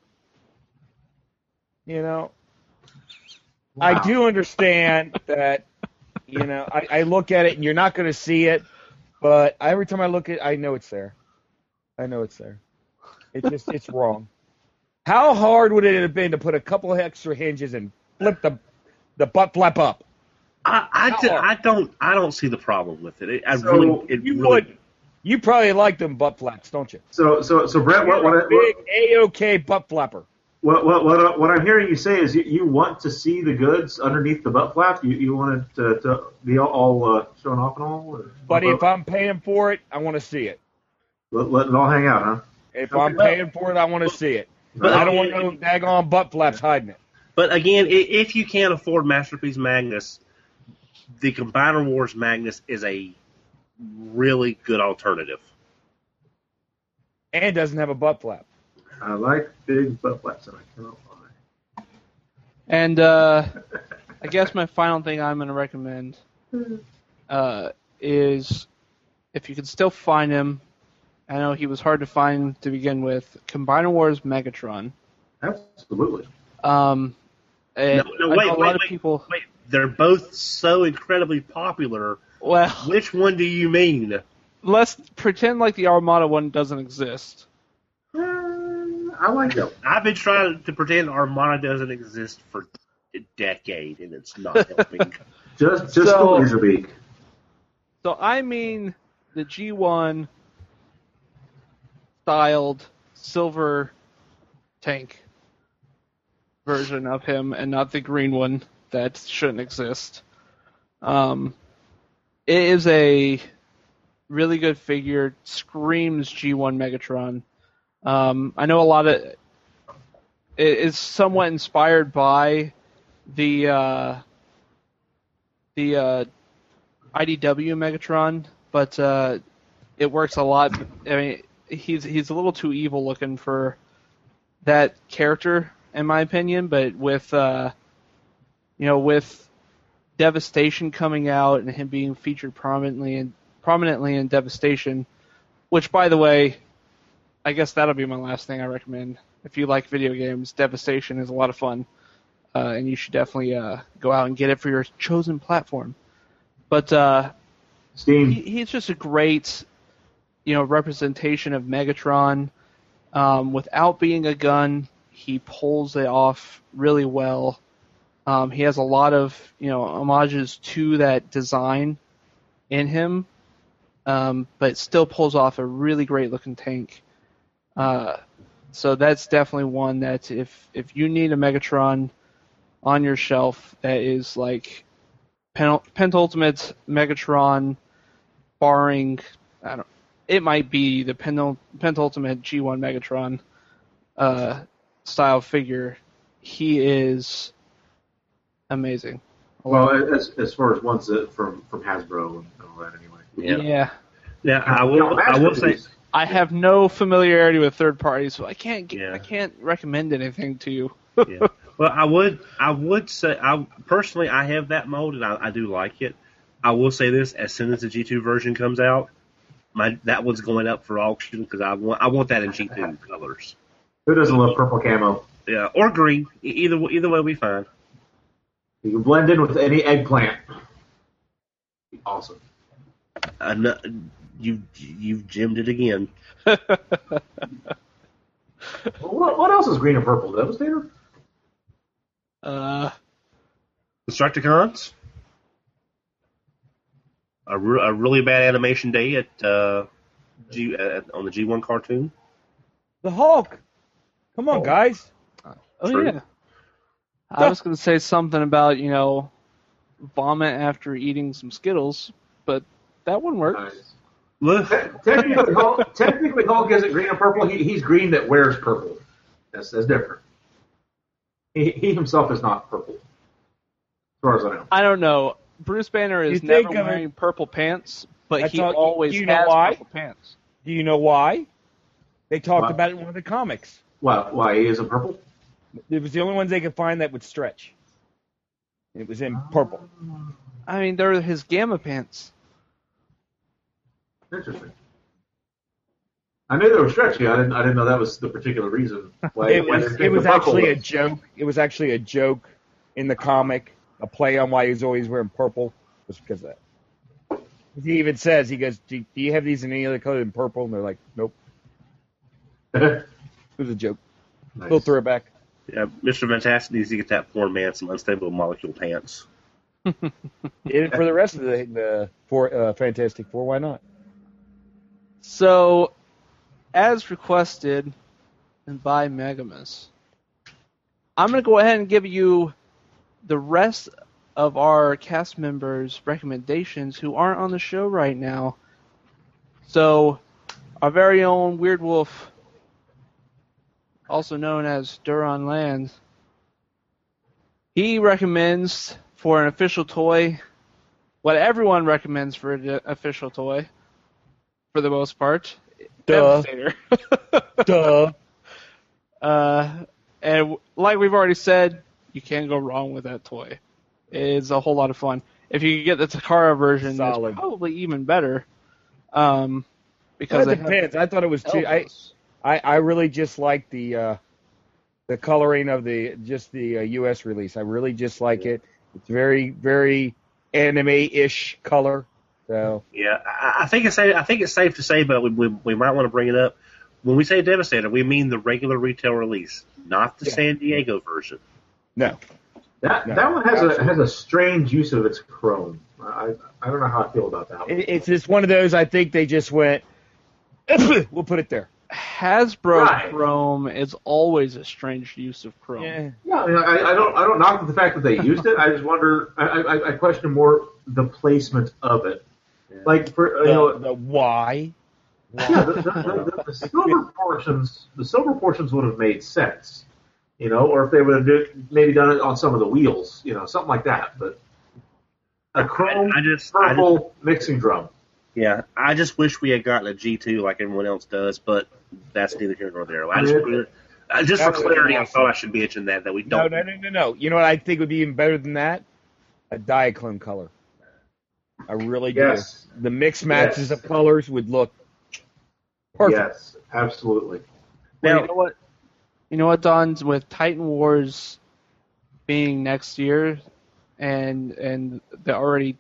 You know, Wow. I do understand that, you know, I, I look at it and you're not going to see it, but every time I look at it, I know it's there. I know it's there. It's just, it's wrong. How hard would it have been to put a couple of extra hinges and flip the the butt flap up? I, I, How d- hard? I don't I don't see the problem with it. it I So, really, it You really would, you probably like them butt flaps, don't you? So, so, so, Brett, what, what, I- Big what, A-OK butt flapper. what, what, what, I- what I'm hearing you say is you, you want to see the goods underneath the butt flap. You, you want it to, to be all, all uh, shown off and all. Or, But if I'm paying for it, I want to see it. let, let it all hang out, huh? If I'm paying for it, I want to see it. But I don't want again- no daggone butt flaps hiding it. But again, i- if you can't afford Masterpiece Magnus, the Combiner Wars Magnus is a really good alternative. And doesn't have a butt flap. I like big butt flaps, and I cannot lie. And uh, I guess my final thing I'm going to recommend uh, is if you can still find him. I know he was hard to find to begin with. Combiner Wars Megatron. Absolutely. Um, and No, no, I wait, know a wait, lot of wait, people. wait. They're both so incredibly popular. Well, Which one do you mean? let's pretend like the Armada one doesn't exist. Uh, I like it. I've been trying to pretend Armada doesn't exist for a decade, and it's not helping. Just, just So- the Laserbeak. So I mean the G one styled silver tank version of him, and not the green one that shouldn't exist. Um, it is a really good figure. Screams G one Megatron. Um, I know a lot of it is somewhat inspired by the uh, the uh, I D W Megatron, but uh, it works a lot. I mean, he's he's a little too evil looking for that character, in my opinion. But with uh, you know, with Devastation coming out and him being featured prominently and prominently in Devastation, which, by the way, I guess that'll be my last thing I recommend. If you like video games, Devastation is a lot of fun, uh, and you should definitely uh, go out and get it for your chosen platform. But uh, Steam. he, he's just a great, you know, representation of Megatron. Um, without being a gun, he pulls it off really well. Um, he has a lot of, you know, homages to that design in him, um, but still pulls off a really great looking tank. Uh, so that's definitely one that if if you need a Megatron on your shelf that is like pen, penultimate Megatron, barring I don't, it might be the penul, penultimate G one Megatron uh, style figure. He is amazing. Well, as, as far as ones that from, from Hasbro and all that, anyway. Yeah. yeah. Now, I You know, will. I will say. Masterpiece- I have no familiarity with third parties, so I can't get, Yeah. I can't recommend anything to you. Yeah. Well, I would, I would say, I personally, I have that mold, and I, I do like it. I will say this: as soon as the G two version comes out, my that one's going up for auction because I want, I want that in G two colors. Who doesn't love purple camo? Yeah, or green. E- Either either way, we fine. You can blend in with any eggplant. Awesome. Uh, no, you you've gemmed it again. Well, what, what else is green and purple? Devastator? Uh, Constructicons. A, re- a really bad animation day at uh, G uh, on the G one cartoon. The Hulk. Come on, guys. oh True. yeah. I was going to say something about you know, vomit after eating some Skittles, but that one works. Nice. Look, Te- Technically, Hulk, technically, Hulk isn't green and purple. He, he's green that wears purple. That's, that's different. He, he himself is not purple, as far as I know. I don't know. Bruce Banner is You never think of it- wearing purple pants, but That's he all- always do you know has why? purple pants. Do you know why? They talked Why? about it in one of the comics. Why, why he isn't purple? It was the only ones they could find that would stretch. It was in purple. I mean, they're his gamma pants. Interesting. I knew they were stretchy. I didn't. I didn't know that was the particular reason why. It why was they it was picked the purple actually a ones. joke. It was actually a joke in the comic, a play on why he was always wearing purple. Was because of that. He even says, he goes, do, do you have these in any other color than purple? And they're like, nope. It was a joke. Nice. Little throwback. yeah, Mister Fantastic needs to get that poor man some unstable molecule pants. And for the rest of the, the four, uh, Fantastic Four, why not? So, as requested and by Megamus, I'm going to go ahead and give you the rest of our cast members' recommendations who aren't on the show right now. So, our very own Weird Wolf, also known as Duron Land, he recommends for an official toy what everyone recommends for an official toy, for the most part. Duh. Devastator. Duh. Uh, and like we've already said, you can't go wrong with that toy. It's a whole lot of fun. If you could get the Takara version, Solid. it's probably even better. Um, because Well, it they have depends. I thought it was too. I, elbows. I, I really just like the uh, the coloring of the just the uh, U S release. I really just like it. It's very very anime-ish color. So Yeah, I, I think it's safe, I think it's safe to say, but we, we we might want to bring it up. When we say Devastator, we mean the regular retail release, not the Yeah. San Diego version. no, That No, that one has a absolutely. has a strange use of its chrome. I I don't know how I feel about that one. it, it's just one of those. I think they just went. We'll put it there. Hasbro Right. Chrome is always a strange use of Chrome. Yeah. Yeah, I, mean, I, I don't I don't knock the fact that they used it. I just wonder. I, I, I question more the placement of it. Like for you The, know, the why? yeah, the, the, the, the silver portions, the silver portions would have made sense, you know, or if they would have do, maybe done it on some of the wheels, you know, something like that. But a chrome I, I just, I just, purple mixing drum. yeah, I just wish we had gotten a G two like everyone else does, but that's neither here nor there. I just, Yeah. uh, just for That would be clarity, I awesome. thought I should mention that that we No, don't. no, no, no, no. You know what I think would be even better than that? A Diaclone color. I really do. Yes. The mixed matches Yes. of colors would look perfect. Yes, absolutely. Well, Now- you know what? You know what, Don? With Titan Wars being next year, and and the already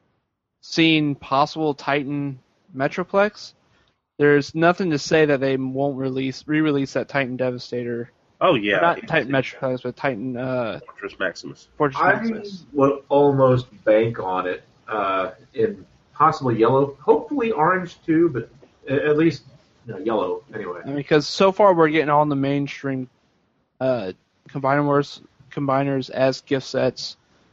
seen possible Titan Metroplex, there's nothing to say that they won't release re-release that Titan Devastator. Oh yeah, Not Titan Metroplex, but Titan uh, Fortress Maximus. Fortress I Maximus. would almost bank on it uh, in possibly yellow, hopefully orange too, but a- at least you know, yellow anyway. I mean, because so far we're getting all the mainstream uh, combiners, combiners as gift sets,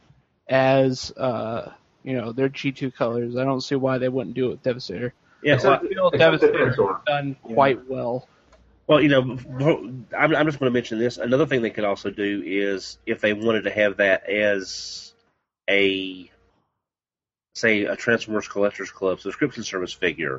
as uh, you know, their G two colors. I don't see why they wouldn't do it with Devastator. Yeah, well, I feel Except Devastator Defensor. has done quite well. well, you know, I'm, I'm just going to mention this. Another thing they could also do is if they wanted to have that as a, say, a Transformers Collectors Club subscription service figure,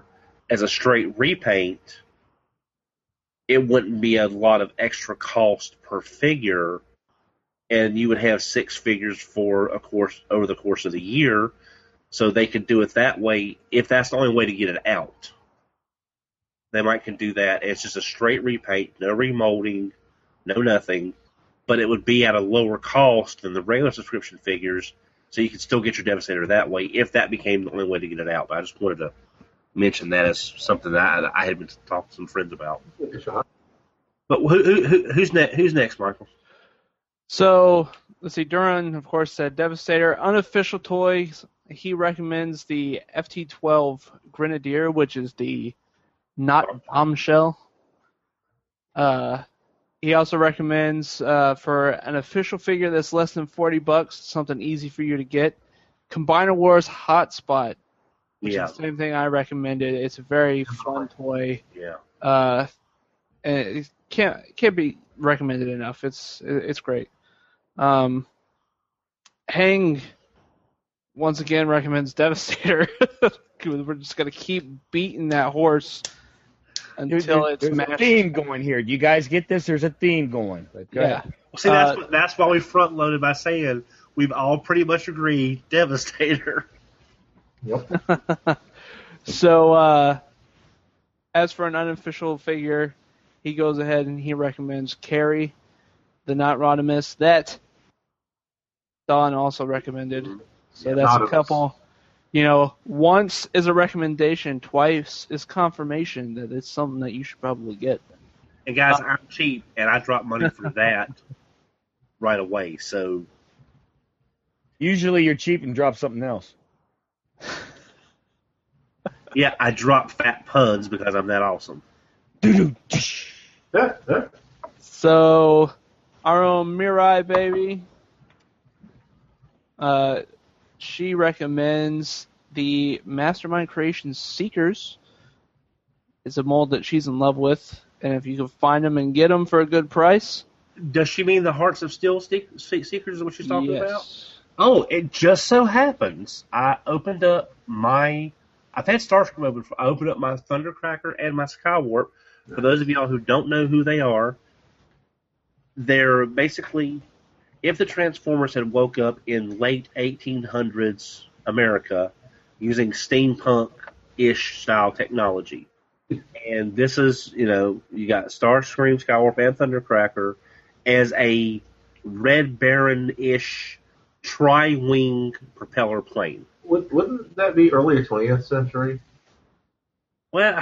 as a straight repaint, it wouldn't be a lot of extra cost per figure, and you would have six figures for a course over the course of the year, so they could do it that way if that's the only way to get it out. They might can do that. It's just a straight repaint, no remolding, no nothing, but it would be at a lower cost than the regular subscription figures, so you could still get your Devastator that way if that became the only way to get it out. But I just wanted to mention that as something that I, I had been talking to some friends about. But who, who, who's next? Who's next, Michael? So let's see. Duran, of course, said Devastator. Unofficial toys. He recommends the F T twelve Grenadier, which is the not bombshell. Uh, he also recommends uh, for an official figure that's less than forty bucks, something easy for you to get, Combiner Wars Hotspot. Which Yeah. is the same thing I recommended. It's a very fun toy. Yeah. Uh, and it can't can't be recommended enough. It's it's great. Um, Hang once again recommends Devastator. We're just gonna keep beating that horse until There- it's There's a mashed. theme going here. Do you guys get this? There's a theme going. But go Yeah. ahead. Well, see, that's, Uh, that's why we front loaded by saying we've all pretty much agreed Devastator. Yep. So, uh, as for an unofficial figure, he goes ahead and he recommends Carrie, the Not Rodimus. That Don also recommended. So Yeah, that's a Rodimus. couple. You know, once is a recommendation, twice is confirmation that it's something that you should probably get. And guys, I'm cheap, and I drop money for that right away. So Usually you're cheap and drop something else. yeah, I drop fat puns because I'm that awesome. Yeah, yeah. So, our own Mirai baby, uh, she recommends the Mastermind Creations Seekers. It's a mold that she's in love with, and if you can find them and get them for a good price, Does she mean the Hearts of Steel Seek- Seekers is what she's talking yes. about? Oh, it just so happens I opened up my. I've had Starscream open. I opened up my Thundercracker and my Skywarp. For those of y'all who don't know who they are, they're basically if the Transformers had woke up in late eighteen hundreds America using steampunk-ish style technology. And this is, you know, you got Starscream, Skywarp, and Thundercracker as a Red Baron-ish tri-wing propeller plane. Would, wouldn't that be early twentieth century? Well,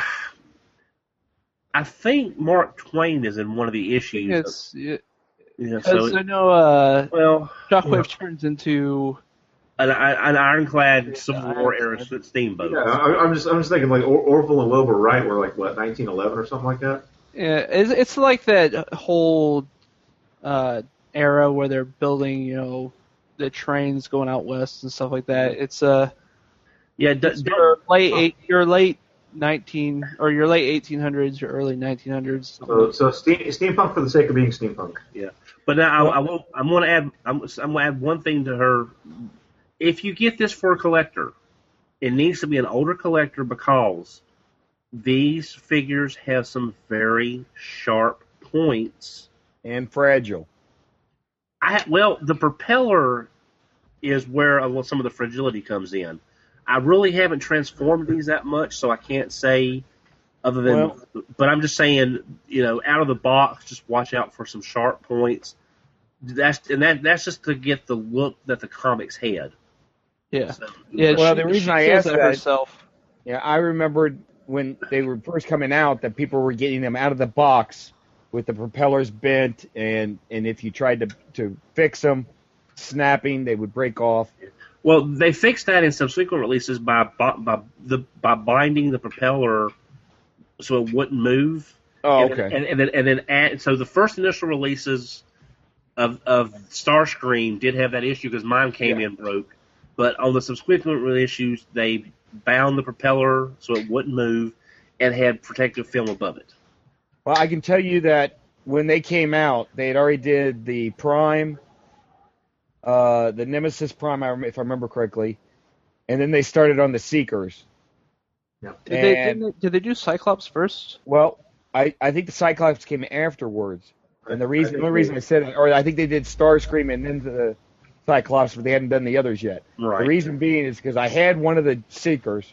I think Mark Twain is in one of the issues. It's, it, you know, so because I know uh, well, Shockwave turns into an, an ironclad Civil Yeah, War era ironclad. steamboat. Yeah, I, I'm just I'm just thinking like or- Orville and Wilbur Wright were like what nineteen eleven or something like that. yeah, it's, it's like that whole uh, era where they're building, you know, the trains going out west and stuff like that. It's uh, Yeah, d- it's d- your late eight, your late nineteen or your late eighteen hundreds, your early nineteen hundreds. So so steam, steampunk for the sake of being steampunk. yeah. But now I, I will. I'm going to add. I'm, I'm going to add one thing to her. If you get this for a collector, it needs to be an older collector because these figures have some very sharp points. And fragile. I well, the propeller is where a, some of the fragility comes in. I really haven't transformed these that much, so I can't say other than. Well- but I'm just saying, you know, out of the box, just watch out for some sharp points. That's and that that's just to get the look that the comics had. Yeah, So, yeah. Well, she, the reason she I kills asked that that- herself. Yeah, I remembered when they were first coming out that people were getting them out of the box with the propellers bent, and, and if you tried to, to fix them, snapping, they would break off. Well, they fixed that in subsequent releases by by the by binding the propeller so it wouldn't move. Oh, and, okay. And, and then and then add, so the first initial releases of of Starscream did have that issue because mine came Yeah. in broke, but on the subsequent reissues they bound the propeller so it wouldn't move and had protective film above it. Well, I can tell you that when they came out, they had already did the Prime, uh, the Nemesis Prime, I rem- if I remember correctly, and then they started on the Seekers. Yeah. Did they, And- didn't they did they do Cyclops first? Well, I, I think the Cyclops came afterwards. And the I reason, think the only reason they- I said it, or I think they did Starscream and then the Cyclops, but they hadn't done the others yet. Right. The reason being is because I had one of the Seekers,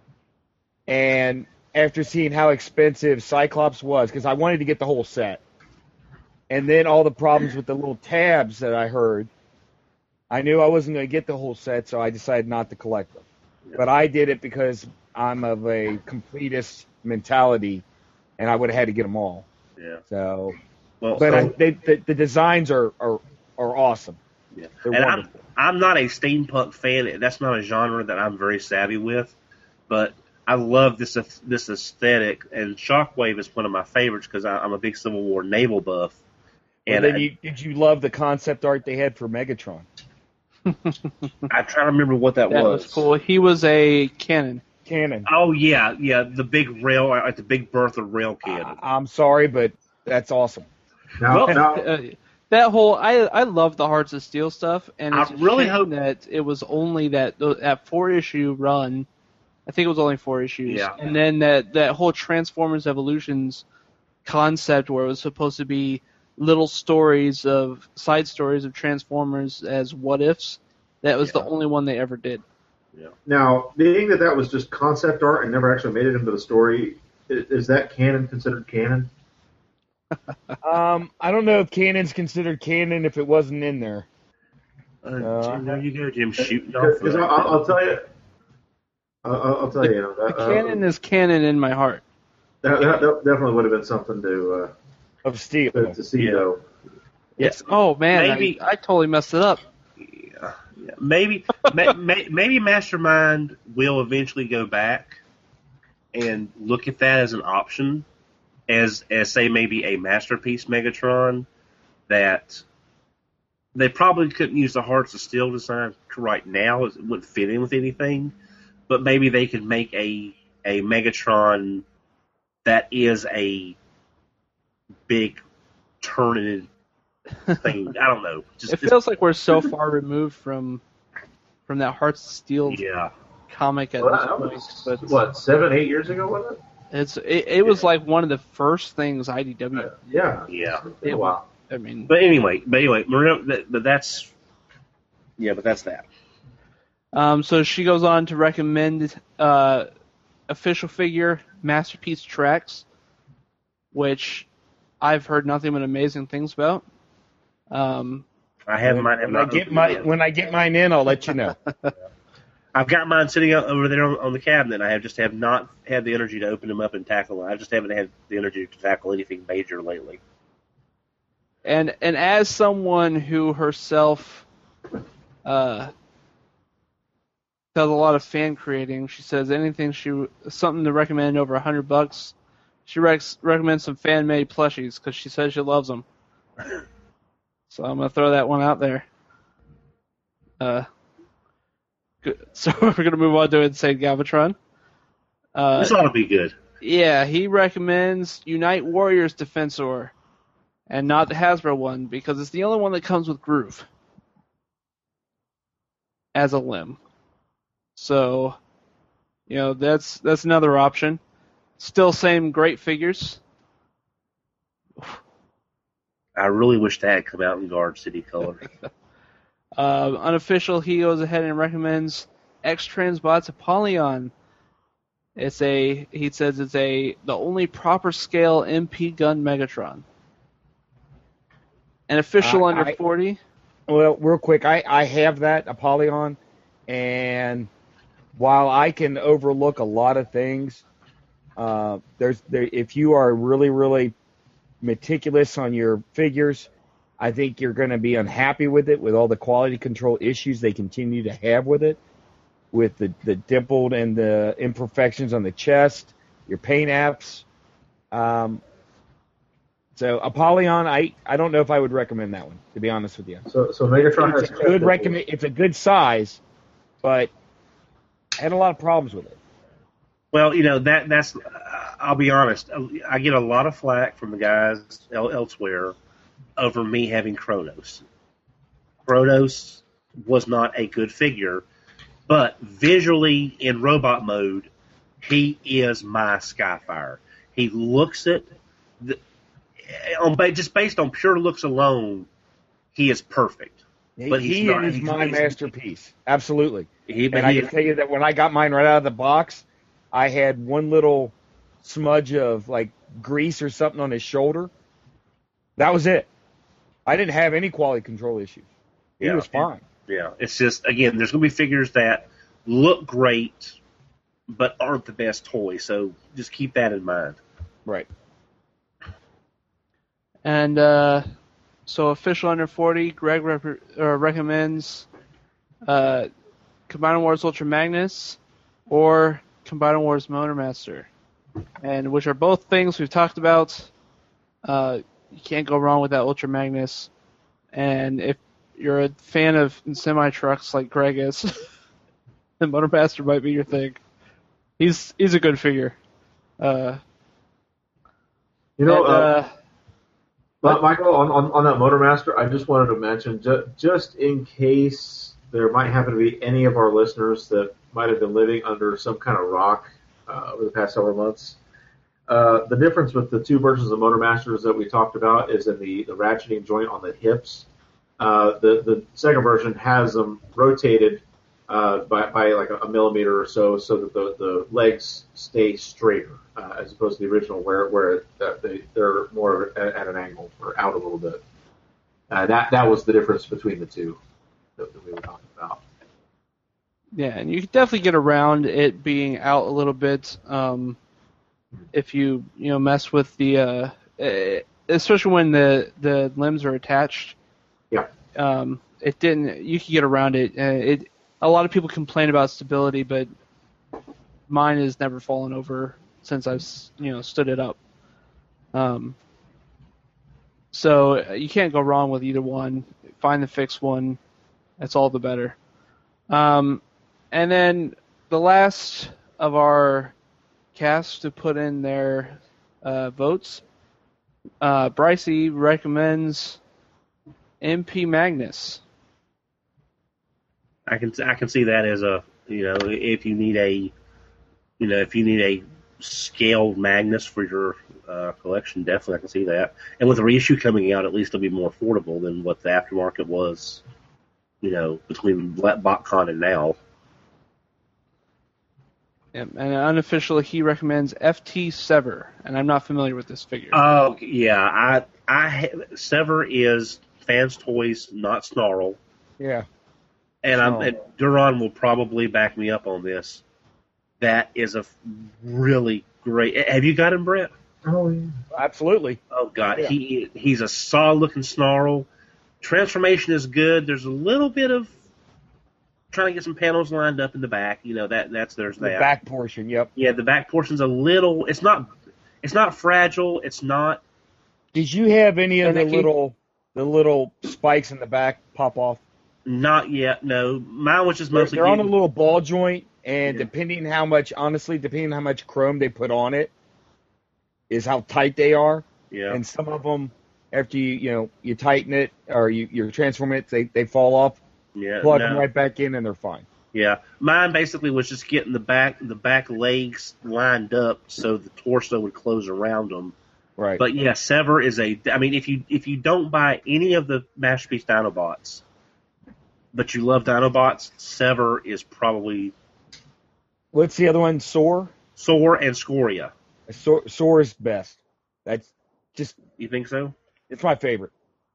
and after seeing how expensive Cyclops was, because I wanted to get the whole set, and then all the problems with the little tabs that I heard, I knew I wasn't going to get the whole set, so I decided not to collect them. But I did it because I'm of a completist mentality, and I would have had to get them all. Yeah. So, Well, but so, I, they, the, the designs are, are, are awesome. yeah. They're and I'm, wonderful. I'm not a steampunk fan. That's not a genre that I'm very savvy with. But I love this this aesthetic, and Shockwave is one of my favorites because I'm a big Civil War naval buff. And And then I, you, did you love the concept art they had for Megatron? I try to remember what that, That was cool. He was a cannon. Cannon. Oh yeah, yeah, the big rail, like the big Bertha rail cannon. I, I'm sorry, but that's awesome. Now, Well, now, Uh, that whole I I love the Hearts of Steel stuff, and I it's a really shame hope- that it was only that that four issue run. I think it was only four issues, Yeah. and then that that whole Transformers Evolutions concept where it was supposed to be little stories of side stories of Transformers as what ifs. That was the Yeah. only one they ever did. now, being that that was just concept art and never actually made it into the story, is, is that canon considered canon? Um, I don't know if canon's considered canon if it wasn't in there. Uh, Uh, Jim, there you go, Jim, shooting off. Because I'll, I'll tell you, I'll, I'll tell you, The that, uh, canon is canon in my heart. that, that, that definitely would have been something to Of Steel. uh, to, to see Yeah. though. It's oh man, Maybe- I, I totally messed it up. Yeah, yeah. Maybe, may, may, maybe Mastermind will eventually go back and look at that as an option, as as say maybe a masterpiece Megatron that they probably couldn't use the Hearts of Steel design right now, as it wouldn't fit in with anything, but maybe they could make a a Megatron that is a big turning thing. I don't know. Just, It feels like we're so far removed from from that Hearts of Steel yeah. comic at Well, this that point. was, But what, seven, eight years ago, was it? it's it, it was like one of the first things I D W. Uh, yeah. Yeah. It's been a while. I mean, But anyway, but anyway, Marino, that, but that's yeah, but that's that. um, so she goes on to recommend uh, official figure Masterpiece Tracks, which I've heard nothing but amazing things about. Um, I have mine. have When I not get opened my yet. when I get mine in, I'll let you know. I've got mine sitting out over there on, on the cabinet. I have just have not had the energy to open them up and tackle them. I just haven't had the energy to tackle anything major lately. and and as someone who herself uh, does a lot of fan creating, she says anything she something to recommend over a hundred bucks. She recs, recommends some fan made plushies because she says she loves them. So I'm gonna throw that one out there. Uh, good. So we're gonna move on to Insane Galvatron. Uh, This ought to be good. yeah, he recommends Unite Warriors Defensor, and not the Hasbro one because it's the only one that comes with Groove as a limb. So, you know, that's that's another option. Still same great figures. I really wish that had come out in Guard City color. Uh, unofficial, he goes ahead and recommends X Transbots Apollyon. It's a he says it's a the only proper scale M P gun Megatron. An official Uh, under I- forty. Well, real quick, I, I have that Apollyon, and while I can overlook a lot of things, uh, there's there if you are really really meticulous on your figures, I think you're going to be unhappy with it with all the quality control issues they continue to have with it, with the the dimpled and the imperfections on the chest, your paint apps. Um, so Apollyon, I, I don't know if I would recommend that one, to be honest with you. So, so Megatron It's has a good recommend. It's a good size, but I had a lot of problems with it. Well, you know that that's. Uh, I'll be honest. I get a lot of flack from the guys el- elsewhere over me having Kronos. Kronos was not a good figure, but visually in robot mode, he is my Skyfire. He looks at the, on just based on pure looks alone, he is perfect. But he's he not, is he's, my he's, masterpiece. Absolutely. He, and I he, can tell you that when I got mine right out of the box, I had one little smudge of like grease or something on his shoulder. That was it. I didn't have any quality control issues. He yeah, was fine. Yeah, it's just, again, there's going to be figures that look great but aren't the best toy, so just keep that in mind. Right. And uh, so official under forty, Greg rep- uh, recommends uh, Combiner Wars Ultra Magnus or Combiner Wars Motormaster, and which are both things we've talked about. Uh, you can't go wrong with that Ultra Magnus. And if you're a fan of semi-trucks like Greg is, the Motormaster might be your thing. He's he's a good figure. Uh, you know, and, uh, uh, but Michael, on, on, on that Motormaster, I just wanted to mention, ju- just in case there might happen to be any of our listeners that might have been living under some kind of rock uh, over the past several months, uh, the difference with the two versions of Motormasters that we talked about is in the, the ratcheting joint on the hips. Uh, the, the second version has them rotated uh, by, by like a, a millimeter or so, so that the, the legs stay straighter, uh, as opposed to the original where where uh, they they're more at, at an angle or out a little bit. Uh, that that was the difference between the two that, that we were talking about. Yeah, and you can definitely get around it being out a little bit um, if you you know mess with the uh, especially when the the limbs are attached. Yeah. Um, it didn't. You can get around it. Uh, it. A lot of people complain about stability, but mine has never fallen over since I've you know stood it up. Um. So you can't go wrong with either one. Find the fixed one. That's all the better. Um, and then the last of our cast to put in their uh, votes, uh, Brycey recommends M P Magnus. I can I can see that as a, you know, if you need a, you know, if you need a scaled Magnus for your uh, collection, definitely I can see that. And with the reissue coming out, at least it'll be more affordable than what the aftermarket was, you know, between BotCon and now. Yep, and unofficially, he recommends F T Sever, and I'm not familiar with this figure. Oh yeah, I I Sever is Fans Toys, not Snarl. Yeah. And, I'm, and Duran will probably back me up on this. That is a really great. Have you got him, Brett? Oh yeah, absolutely. Oh God, yeah. he he's a solid looking Snarl. Transformation is good. There's a little bit of trying to get some panels lined up in the back. You know that that's there's the that back portion. Yep. Yeah, the back portion's a little. It's not. It's not fragile. It's not. Did you have any of the Finicky? little the little spikes in the back pop off? Not yet. No, mine was just mostly. They're on a getting- little ball joint, and Yeah. depending how much, honestly, depending how much chrome they put on it, is how tight they are. Yeah. And some of them, after you you know you tighten it or you you transform it, they they fall off. Yeah. Plug no. them right back in, and they're fine. Yeah, mine basically was just getting the back the back legs lined up so the torso would close around them. Right. But yeah, Sever is a. I mean, if you if you don't buy any of the Masterpiece Dinobots, but you love Dinobots, Sever is probably What's the other one? Soar. Soar and Scoria. Soar, Soar is best. That's just You think so? it's my favorite.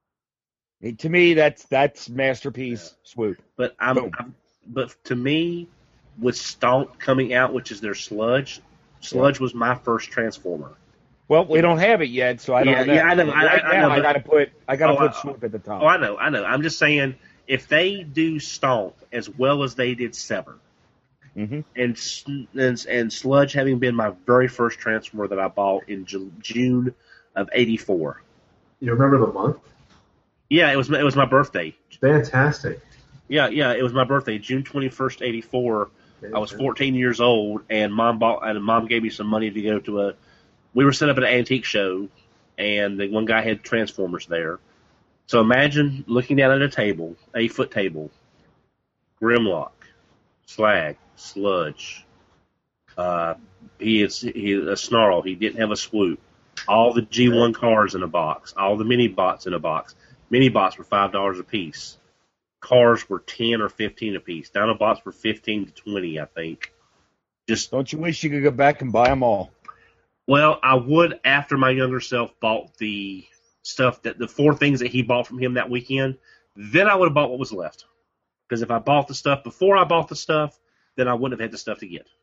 I mean, to me, that's that's masterpiece swoop. But I'm, Boom. I'm but to me, with Stomp coming out, which is their Sludge, Sludge was my first Transformer. Well, we don't have it yet, so I don't Yeah, know. yeah, I know, I- Right I- I now, know, I but- gotta put I gotta Oh, put I- swoop at the top. Oh, I know, I know. I'm just saying, if they do Stomp as well as they did Sever, hmm and, S- and and Sludge having been my very first Transformer that I bought in Ju- June of eighty-four. you remember the month? Yeah, it was it was my birthday. Fantastic. Yeah, yeah, it was my birthday, June twenty-first, eighty-four. I was fourteen years old, and mom bought and mom gave me some money to go to a. We were set up at an antique show, and the one guy had Transformers there. So imagine looking down at a table, eight foot table, Grimlock, Slag, Sludge, Uh, he is he is a snarl. He didn't have a swoop. All the G one cars in a box. All the mini bots in a box. Mini bots were five dollars a piece. Cars were ten or fifteen a piece. Dinobots were fifteen to twenty, I think. Just Don't you wish you could go back and buy them all? well, I would after my younger self bought the stuff that the four things that he bought from him that weekend. Then I would have bought what was left. Because if I bought the stuff before I bought the stuff, then I wouldn't have had the stuff to get.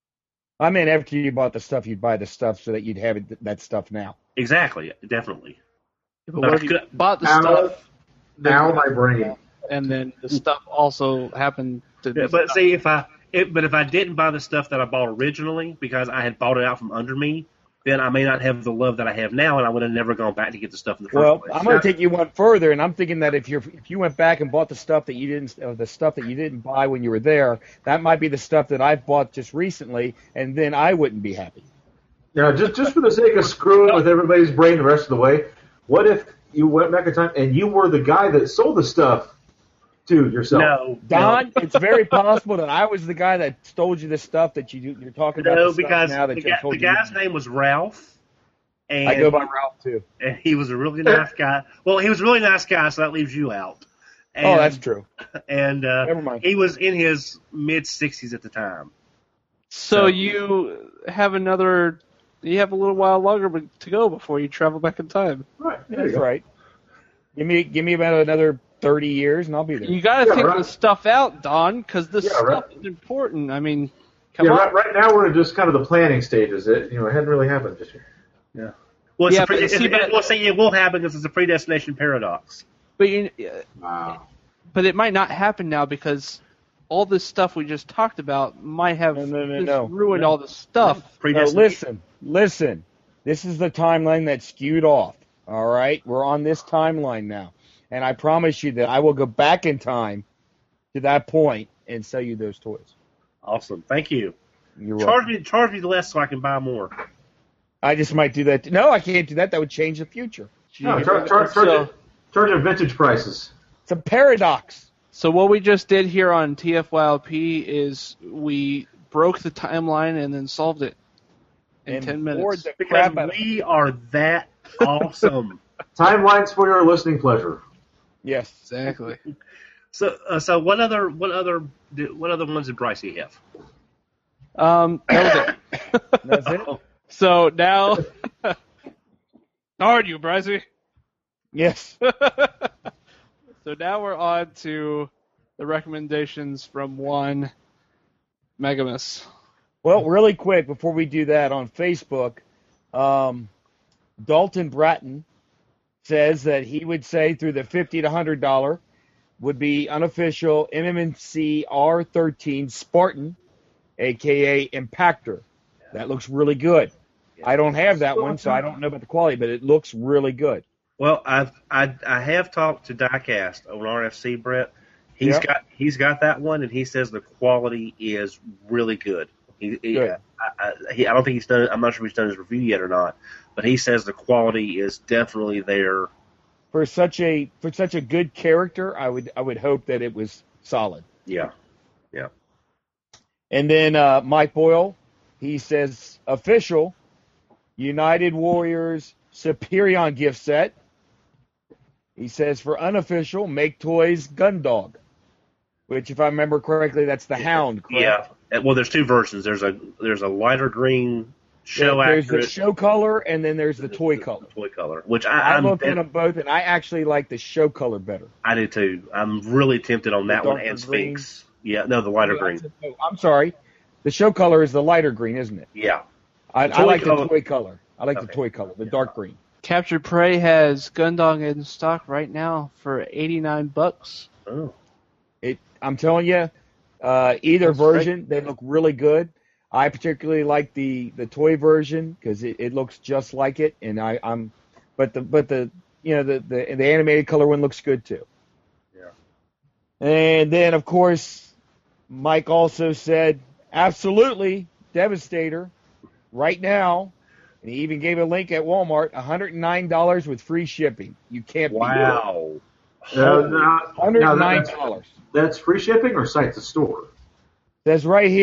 I mean, after you bought the stuff, you'd buy the stuff so that you'd have it, that stuff now. Exactly, definitely. But what if you bought the Now- stuff Now my brain. and then the stuff also happened to be Yeah, but see, if I, it, but if I didn't buy the stuff that I bought originally because I had bought it out from under me, then I may not have the love that I have now, and I would have never gone back to get the stuff in the first Well, place. I'm going to take you one further, and I'm thinking that if you if you went back and bought the stuff that you didn't uh, the stuff that you didn't buy when you were there, that might be the stuff that I've bought just recently, and then I wouldn't be happy. Now, just just for the sake of screwing with everybody's brain the rest of the way, what if you went back in time and you were the guy that sold the stuff to yourself? no, Don, it's very possible that I was the guy that stole you the stuff that you you're talking about. no, the stuff because now that the, you guy, told the you guy's name was Ralph, and I go by Ralph too. and he was a really nice guy. Well, he was a really nice guy, so that leaves you out. And, Oh, that's true. And uh, Never mind. he was in his mid sixties at the time. So you have another, you have a little while longer to go before you travel back in time. Right. There That's you go. right. Give me give me about another thirty years, and I'll be there. You got to Yeah, take right. the stuff out, Don, because the Yeah, stuff right. is important. I mean, come Yeah, on. right, right now we're in just kind of the planning stages. It you know it hadn't really happened just yet. Well, it's Yeah, a pre- but it's, see, it, but- well, see, it will happen because it's a predestination paradox. But you, Wow. but it might not happen now because all this stuff we just talked about might have No, no, no, just no. ruined No. all the stuff. No, Predestination. listen, listen. This is the timeline that's skewed off. All right, we're on this timeline now, and I promise you that I will go back in time to that point and sell you those toys. Awesome. Thank you. You're Charge welcome. me, charge me less so I can buy more. I just might do that. No, I can't do that. That would change the future. No, charge, charge, charge, So- it, charge it vintage prices. It's a paradox. So what we just did here on T F Y L P is we broke the timeline and then solved it in And ten bored minutes. the Because crap out of- we are that awesome. Timelines for your listening pleasure. Yes. Exactly. So, uh, so what other, what other, what other ones did Brycey have? Um, that was it. That's it. So now, how are you, Brycey? Yes. So now we're on to the recommendations from one Megamus. Well, really quick before we do that, on Facebook, um, Dalton Bratton says that he would say through the fifty to hundred dollar would be unofficial M M C R thirteen Spartan, aka Impactor. That looks really good. I don't have that one, so I don't know about the quality, but it looks really good. Well, I've, I, I have talked to Diecast on R F C, Brett. He's Yep. got, he's got that one, and he says the quality is really good. He, he, Good. I, I, he, I don't think he's done. I'm not sure if he's done his review yet or not, but he says the quality is definitely there. For such a for such a good character, I would I would hope that it was solid. Yeah, yeah. And then uh, Mike Boyle, he says official United Warriors Superion gift set. He says for unofficial, Make Toys Gundog, which if I remember correctly, that's the Hound. Correct? Yeah. Uh, Well, there's two versions. There's a there's a lighter green show There's accurate the show color, and then there's the toy color. toy color, which I I I'm, looked at them both, and I actually like the show color better. I do too. I'm really tempted on that The one darker and green. Sphinx. Yeah, no, the lighter green. Oh, I'm sorry. The show color is the lighter green, isn't it? Yeah. I, The I toy like color- the toy color. I like the Okay. toy color, the dark green. Captured Prey has Gundog in stock right now for eighty-nine bucks. Oh. It. I'm telling you, uh, either That's great. version, they look really good. I particularly like the, the toy version because it, it looks just like it, and I, I'm, but the but the you know the, the the animated color one looks good too. Yeah. And then of course, Mike also said absolutely Devastator right now, and he even gave a link at Walmart, one hundred nine dollars with free shipping. You can't beat Wow. Uh, now, it. now one hundred nine that's, dollars. that's free shipping or site to store? Says right here,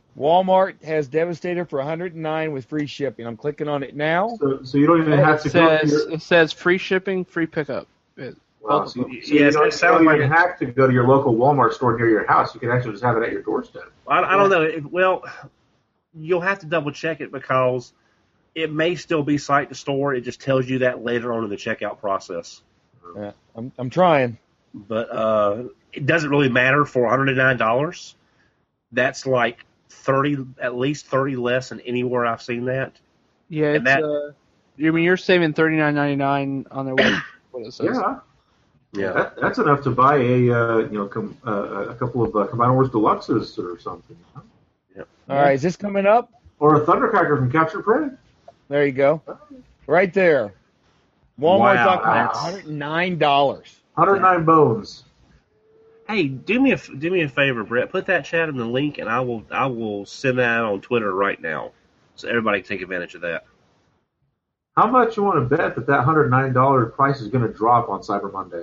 Walmart has Devastator for one hundred nine dollars with free shipping. I'm clicking on it now. So, so you don't even have It to go to says, your, it says free shipping, free pickup. It, wow, both so, of them. so you Yes, don't, it sounds you like don't even it. have to go to your local Walmart store near your house. You can actually just have it at your doorstep. I, I don't know. It, well, you'll have to double check it because it may still be site to store. It just tells you that later on in the checkout process. Yeah, I'm, I'm trying. But uh, it doesn't really matter for one hundred nine dollars. That's like thirty, at least thirty less than anywhere I've seen that. Yeah, And it's, that- uh, you mean you're saving thirty-nine ninety-nine on their website? What it says. Yeah, Yeah. that, that's enough to buy a uh, you know com, uh, a couple of uh, Combined Wars Deluxes or something, huh? All right, is this coming up? Or a Thundercracker from Capture Prey. There you go. Right there. Walmart dot com, Wow, one hundred nine dollars. one hundred nine bones. Hey, do me a do me a favor, Brett. Put that chat in the link, and I will I will send that out on Twitter right now, so everybody can take advantage of that. How much you want to bet that that one hundred nine dollars price is going to drop on Cyber Monday?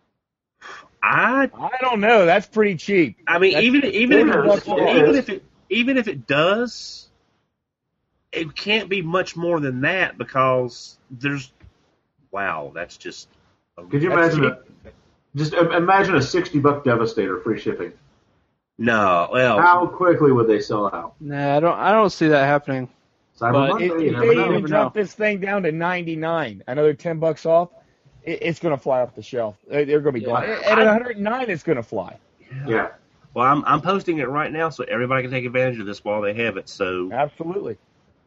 I I don't know. That's pretty cheap. I mean, That's even even if forty it, bucks off. even if it even if it does, it can't be much more than that because there's wow, that's just Could you That's imagine a, just im- imagine a sixty buck Devastator free shipping? no. Well, How quickly would they sell out? Nah, I don't. I don't see that happening. Cyber But Monday, If, you if never they know. even never drop know. this thing down to ninety-nine, another ten bucks off, it, it's going to fly off the shelf. They- They're going to be Yeah. gone. At one hundred nine, it's going to fly. Yeah. well, I'm I'm posting it right now so everybody can take advantage of this while they have it. So Absolutely.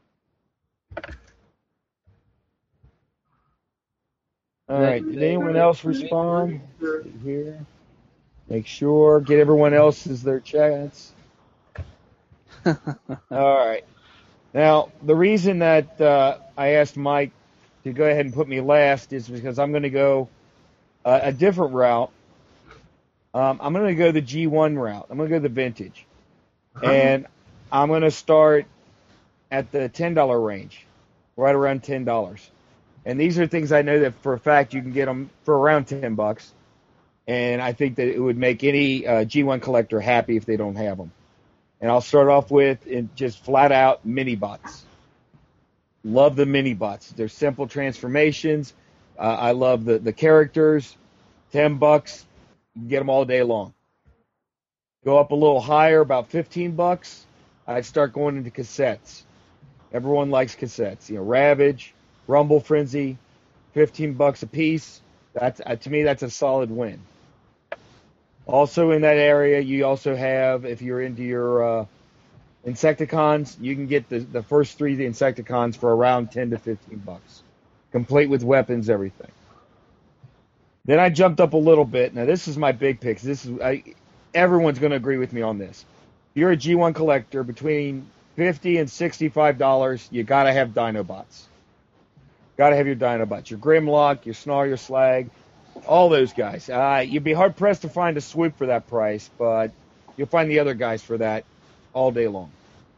All right. Did anyone else respond? Here. Make sure. Get everyone else's their chats. All right. Now, the reason that uh, I asked Mike to go ahead and put me last is because I'm going to go uh, a different route. Um, I'm going to go the G one route. I'm going to go the vintage. And I'm going to start at the ten dollars range, right around ten dollars. And these are things I know that for a fact you can get them for around ten bucks. And I think that it would make any uh, G one collector happy if they don't have them. And I'll start off with in just flat out mini bots. Love the mini bots. They're simple transformations. Uh, I love the, the characters. ten bucks, you can get them all day long. Go up a little higher, about fifteen bucks. I'd start going into cassettes. Everyone likes cassettes. You know, Ravage, Rumble Frenzy, fifteen bucks a piece. That's uh, to me, that's a solid win. Also in that area, you also have, if you're into your uh, Insecticons, you can get the, the first three Insecticons for around ten to fifteen bucks, complete with weapons, everything. Then I jumped up a little bit. Now this is my big picks. This is I, everyone's going to agree with me on this. If you're a G one collector, between fifty and sixty-five dollars, you got to have Dinobots. Got to have your Dinobots, your Grimlock, your Snarl, your Slag. All those guys. Uh, you'd be hard-pressed to find a swoop for that price, but you'll find the other guys for that all day long.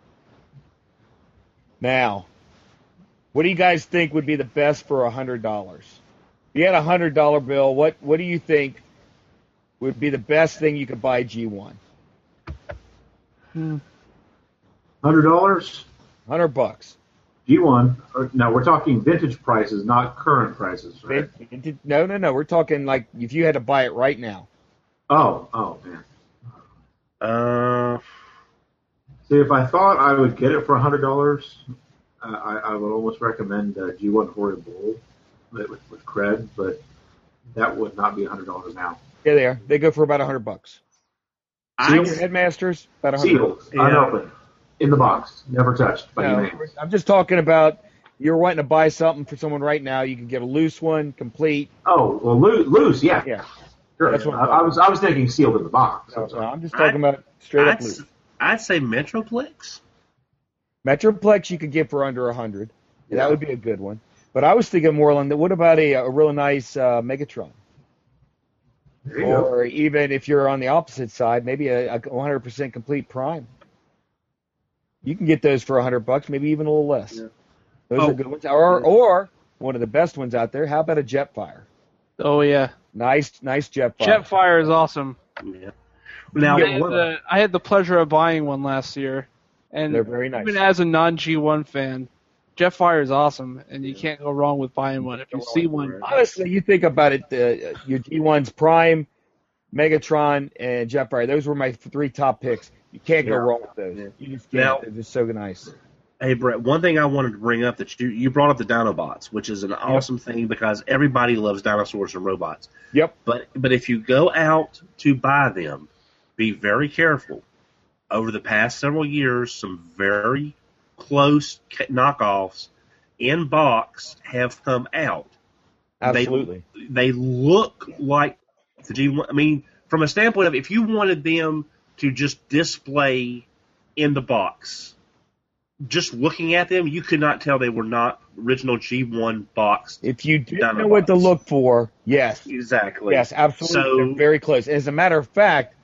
Now, what do you guys think would be the best for one hundred dollars? If you had a one hundred dollar bill, what, what do you think would be the best thing you could buy G one? one hundred dollars? one hundred bucks. G one. Or, now, we're talking vintage prices, not current prices, right? No, no, no. We're talking like if you had to buy it right now. Oh, oh, man. uh, See, if I thought I would get it for one hundred dollars, uh, I, I would almost recommend uh, G one Horrid Bull with, with, with cred, but that would not be one hundred dollars now. Yeah, they are. They go for about one hundred bucks. I Your headmasters, about one hundred. Sealed, Yeah. unopened, in the box, never touched by No, humans. I'm just talking about you're wanting to buy something for someone right now. You can get a loose one, complete. Oh, well, loo- loose, yeah. Yeah. Sure. That's what I, I'm I was I was thinking sealed in the box. No, I'm sorry. no, I'm just talking about straight up I'd, loose. I'd say Metroplex. Metroplex you could get for under one hundred. Yeah. That would be a good one. But I was thinking more on the, what about a, a really nice uh, Megatron? There you go. Or even if you're on the opposite side, maybe a, a one hundred percent complete Prime. You can get those for one hundred bucks, maybe even a little less. Yeah. Those Oh. are good ones. Or, or one of the best ones out there, how about a Jetfire? Oh yeah, Nice, nice Jetfire. Jetfire is awesome. Yeah. Now, I had, the, I had the pleasure of buying one last year, And They're very nice. even as a non G one fan, Jetfire is awesome, and you can't go wrong with buying one. If you see one, Honestly, you think about it, uh, your G ones, Prime, Megatron, and Jetfire, those were my three top picks. You can't go Yeah. wrong with those. You just can't. Now- They're just so nice. Hey, Brett, one thing I wanted to bring up that you, you brought up the Dinobots, which is an awesome thing because everybody loves dinosaurs and robots. Yep. But but if you go out to buy them, be very careful. Over the past several years, some very close ca- knockoffs in box have come out. Absolutely. They, they look like the G one. I mean, from a standpoint of if you wanted them to just display in the box, just looking at them, you could not tell they were not original G one box. If you didn't Dinobots. know what to look for, yes. Exactly. Yes, absolutely. So- They're very close. As a matter of fact,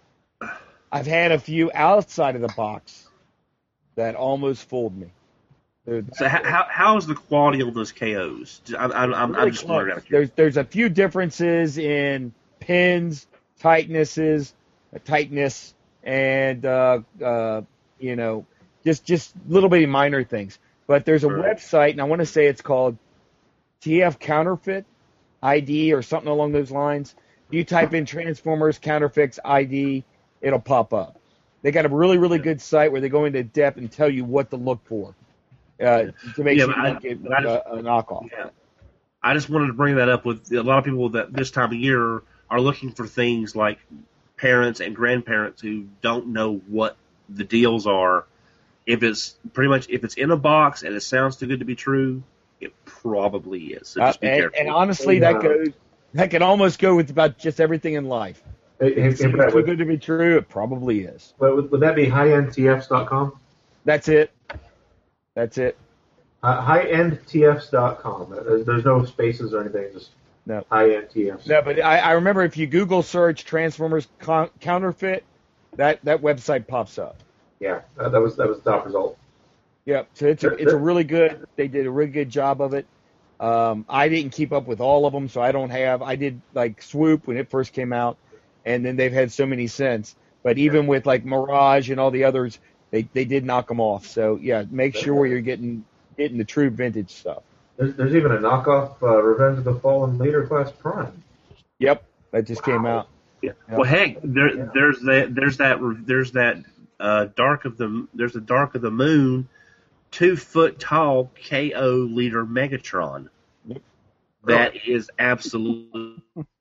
I've had a few outside of the box that almost fooled me. They're So how, how how is the quality of those K Os? I, I, I'm, I'm really just close. wondering. There's there's a few differences in pins, tightnesses, uh, tightness, and uh, uh, you know, just just little bitty minor things. But there's a Right. website, and I want to say it's called T F Counterfeit I D or something along those lines. If you type in Transformers Counterfeits I D, it'll pop up. They got a really really good site where they go into depth and tell you what to look for uh, to make Yeah, sure but you I- don't get but I just- uh, a knockoff. Yeah. I just wanted to bring that up with a lot of people that this time of year are looking for things like parents and grandparents who don't know what the deals are. If it's pretty much if it's in a box and it sounds too good to be true, it probably is. So just be Uh, and, careful. and honestly, that goes that can almost go with about just everything in life. Hey, hey, If hey, it's Brett, too would, good to be true, it probably is. would, would that be high end T Fs dot com? That's it. That's it. Uh, high end T Fs dot com. There's, there's no spaces or anything, just No. high end T Fs. No, but I, I remember if you Google search Transformers con- counterfeit, that, that website pops up. Yeah, that, that was that was the top result. Yep. So it's a, it's a really good. They did a really good job of it. Um, I didn't keep up with all of them, so I don't have. I did like Swoop when it first came out, and then they've had so many since. But even with like Mirage and all the others, they they did knock them off. So yeah, make sure you're getting getting the true vintage stuff. There's, there's even a knockoff uh, Revenge of the Fallen Leader Class Prime. Yep, that just came out. Yeah. Well, heck, there, there's that, there's that, there's that uh, dark of the, there's the Dark of the Moon, two foot tall K O leader Megatron. Yep. That is absolutely.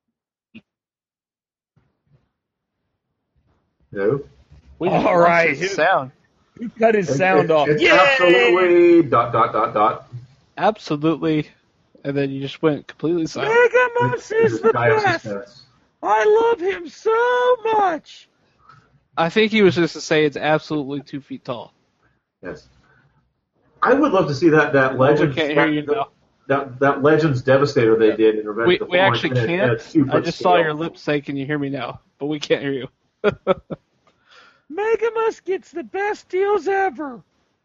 No. we All just lost right. his sound. He cut his sound It- off. It's Yay! absolutely dot dot dot dot. Absolutely, and then you just went completely silent. Megamus is the Guy of best. suspense. I love him so much. I think he was just to say it's absolutely two feet tall. Yes. I would love to see that that We Legends can't hear you that, now. that, that Legends Devastator they did in Revenge We, of the we Fallen actually at- at a can't. two-foot I just saw scale. your lips say, "Can you hear me now?" But we can't hear you. Megamus gets the best deals ever.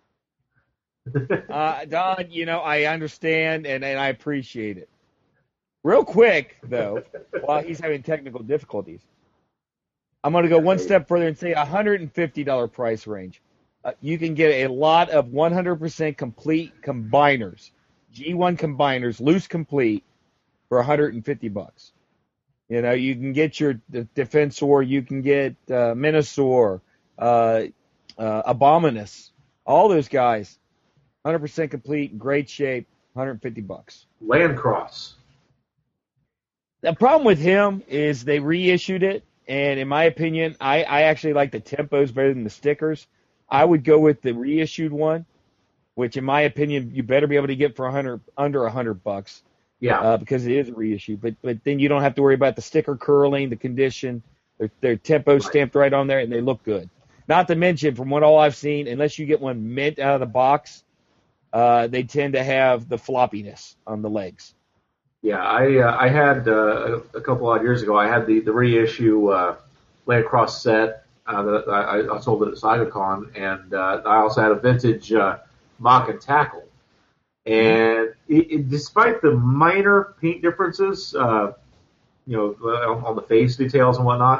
uh, Don, you know, I understand and, and I appreciate it. Real quick, though, while he's having technical difficulties, I'm going to go one step further and say one hundred fifty dollars price range. Uh, you can get a lot of one hundred percent complete combiners, G one combiners, loose complete, for one hundred fifty bucks. You know, you can get your the Defensor, you can get uh, Minosaur, uh, uh, Abominus, all those guys, one hundred percent complete, great shape, one hundred fifty bucks. Landcross. The problem with him is they reissued it, and in my opinion, I, I actually like the tempos better than the stickers. I would go with the reissued one, which in my opinion you better be able to get for one hundred under one hundred bucks. Yeah. Uh, because it is a reissue, but but then you don't have to worry about the sticker curling, the condition. Their their tempo stamped right on there, and they look good. Not to mention, from what all I've seen, unless you get one mint out of the box, uh, they tend to have the floppiness on the legs. Yeah, I uh, I had uh, a couple odd years ago. I had the the reissue uh, Landcross set uh, that I, I sold it at SagaCon, and uh, I also had a vintage uh, Mock and Tackle. And it, it, despite the minor paint differences, uh, you know, on, on the face details and whatnot,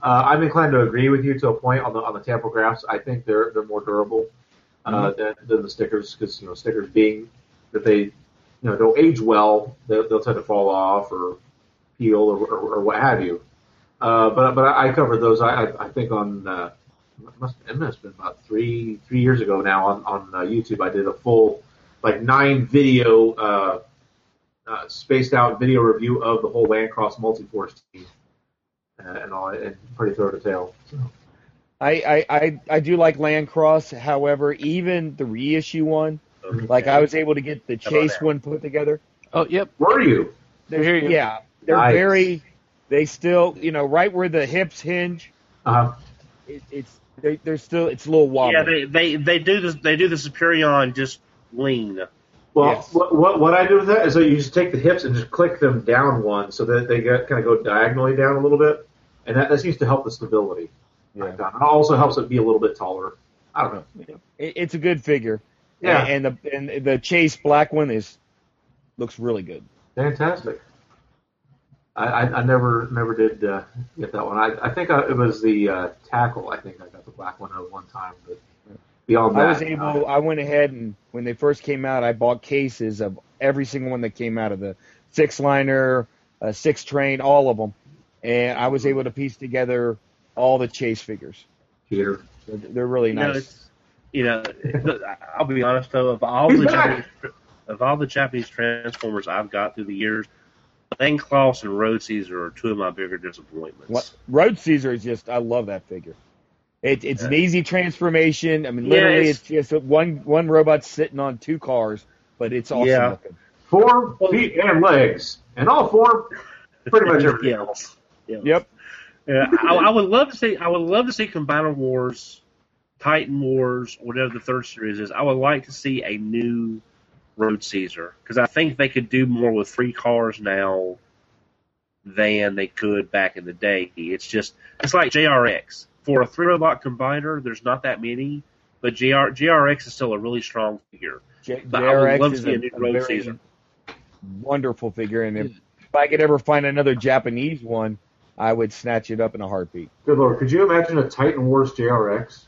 Uh, I'm inclined to agree with you to a point on the on the tampographs. I think they're they're more durable uh, Mm-hmm. than, than the stickers because you know stickers being that they you know don't age well, they'll, they'll tend to fall off or peel or, or, or what have you. Uh, but but I covered those. I I, I think on uh, it must it must have been about three three years ago now on on uh, YouTube. I did a full like nine video uh, uh, spaced out video review of the whole Landcross Multiforce team. Uh, and all, and pretty thorough detail. So. I, I, I, I do like Landcross. However, even the reissue one, like I was able to get the Chase one put together. Oh, yep. Were you? They're here. You. Yeah, they're Nice. very. They still, you know, right where the hips hinge. Uh-huh. It, it's they, they're still. It's a little wobbly. Yeah, they, they, they do this. They do the Superion just lean. Well, Yes. what, what what I do with that is that you just take the hips and just click them down one so that they get, kind of go diagonally down a little bit, and that, that seems to help the stability. Yeah. It also helps it be a little bit taller. I don't know. It, it's a good figure. Yeah. And, and the and the Chase black one is looks really good. Fantastic. I, I, I never never did uh, get that one. I, I think I, it was the uh, tackle. I think I got the black one at one time, but beyond that, I was able. I went ahead and when they first came out, I bought cases of every single one that came out of the six liner, uh, six train, all of them, and I was able to piece together all the Chase figures. Peter. They're, they're really You know, nice. it's, you know, I'll be honest though, of all the Japanese, of all the Japanese Transformers I've got through the years, Landcross and Road Caesar are two of my bigger disappointments. What, Road Caesar is just. I love that figure. It, it's an easy transformation. I mean, Yeah, literally, it's- it's, just one one robot sitting on two cars, but it's awesome Yeah. looking. Four feet and legs, and all four pretty much everything Yeah. else. Yeah. Yep. Yeah, I, I would love to see. I would love to see Combiner Wars, Titan Wars, whatever the third series is. I would like to see a new Road Caesar because I think they could do more with three cars now than they could back in the day. It's just it's like J R X for a three robot combiner. There's not that many, but J R, J R X is still a really strong figure. J- But I would J R X love to is see a a, new a Road very Caesar. wonderful figure, and if, if I could ever find another Japanese one, I would snatch it up in a heartbeat. Good lord, could you imagine a Titan Wars J R X?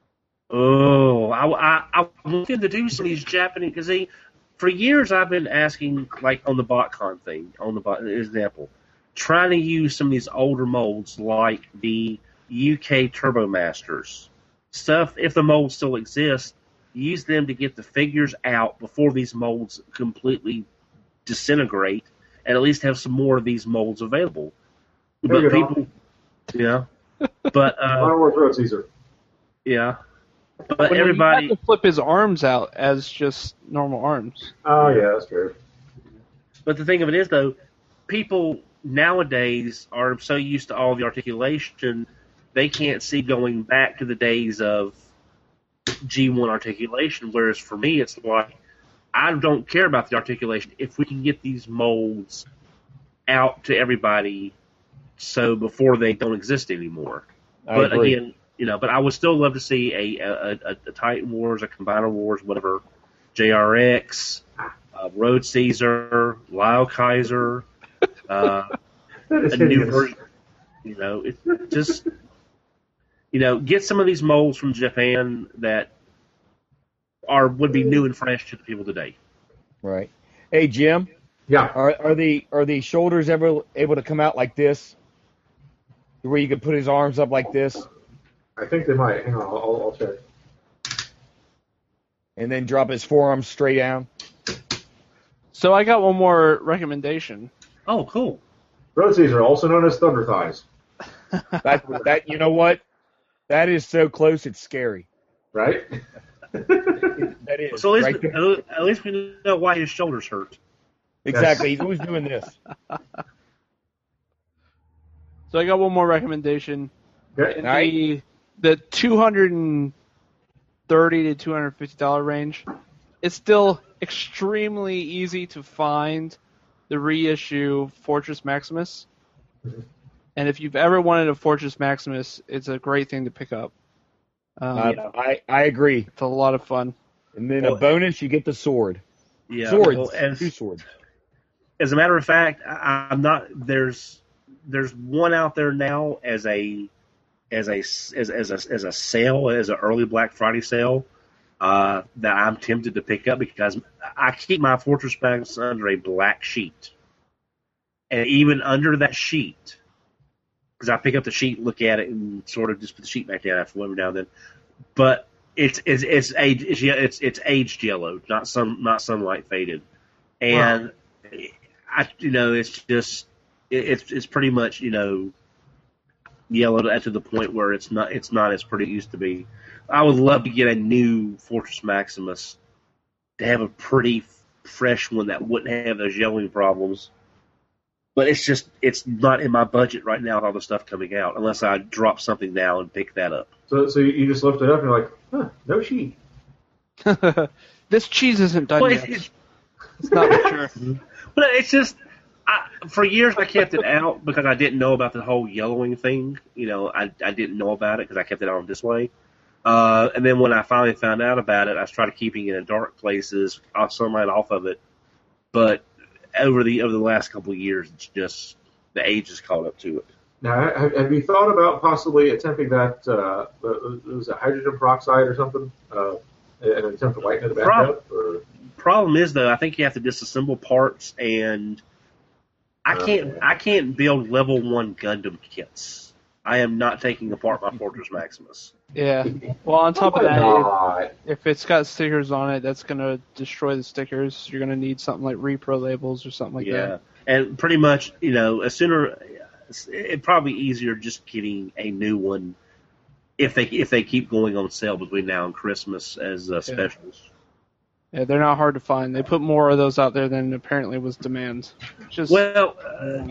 Oh, I, I, I'm looking to do some of these Japanese because they, for years I've been asking, like on the BotCon thing, on the bot example, trying to use some of these older molds like the U K Turbo Masters stuff. If the molds still exist, use them to get the figures out before these molds completely disintegrate, and at least have some more of these molds available. There But you go. people, yeah, but uh, Combiner Wars Road Caesar. yeah. But When everybody, you have to flip his arms out as just normal arms. Oh yeah, that's true. but the thing of it is, though, people nowadays are so used to all the articulation, they can't see going back to the days of G one articulation. Whereas for me, it's like I don't care about the articulation if we can get these molds out to everybody, so before they don't exist anymore. I But agree. again, you know, but I would still love to see a a, a, a Titan Wars, a Combiner Wars, whatever, J R X, uh, Road Caesar, Lyle Kaiser, uh, That is a new hideous. version. You know, it's just, you know, get some of these molds from Japan that are would be new and fresh to the people today. Right. Hey Jim, Yeah. are are the are the shoulders ever able to come out like this, where you could put his arms up like this I think they might. Hang on, I'll, I'll I'll check. and then drop his forearms straight down? So I got one more recommendation. Oh, cool. Road Caesar, also known as Thunder Thighs, That that you know what? That is so close, it's scary. right? That is So at least, right there. at least- at least we know why his shoulders hurt. Exactly. He's always doing this. So I got one more recommendation. Okay. In All right. the the two hundred thirty to two hundred fifty dollar range, it's still extremely easy to find the reissue Fortress Maximus. And if you've ever wanted a Fortress Maximus, it's a great thing to pick up. Um, Uh, I I agree. It's a lot of fun. And then a bonus, you get the sword. Yeah. Swords. Well, as, Two swords. as a matter of fact, I, I'm not. There's there's one out there now as a as a as as a, as a sale, as an early Black Friday sale, uh, that I'm tempted to pick up because I keep my Fortress Maximus under a black sheet, and even under that sheet, because I pick up the sheet, look at it, and sort of just put the sheet back down after every now and then, but it's it's it's age it's it's, it's aged yellow, not some not sunlight faded, and wow. I you know it's just it, it's it's pretty much you know. yellow to the point where it's not it's not as pretty as it used to be. I would love to get a new Fortress Maximus to have a pretty fresh one that wouldn't have those yellowing problems. But it's just it's not in my budget right now with all the stuff coming out unless I drop something now and pick that up. So so you just lift it up and you're like, huh, no cheese. This cheese isn't done well, yet. It's, it's not mature. But it's just I, for years I kept it out because I didn't know about the whole yellowing thing. You know, I I didn't know about it because I kept it on display. Uh, and then when I finally found out about it, I started keeping it in dark places, off sunlight off of it. But over the over the last couple of years, it's just the age has caught up to it. Now, have, have you thought about possibly attempting that? Uh, it was a hydrogen peroxide or something, uh, an attempt to whiten it back Prob- up? Or? Problem is, though, I think you have to disassemble parts and. I can't. I can't build level one Gundam kits. I am not taking apart my Fortress Maximus. Yeah. Well, on top of that, not? if, if it's got stickers on it, that's gonna destroy the stickers. You're gonna need something like repro labels or something like yeah. that. And pretty much, you know, as sooner, it'd probably be easier just getting a new one if they if they keep going on sale between now and Christmas as uh, specials. Yeah. Yeah, they're not hard to find. They put more of those out there than apparently was demand. Just well, uh,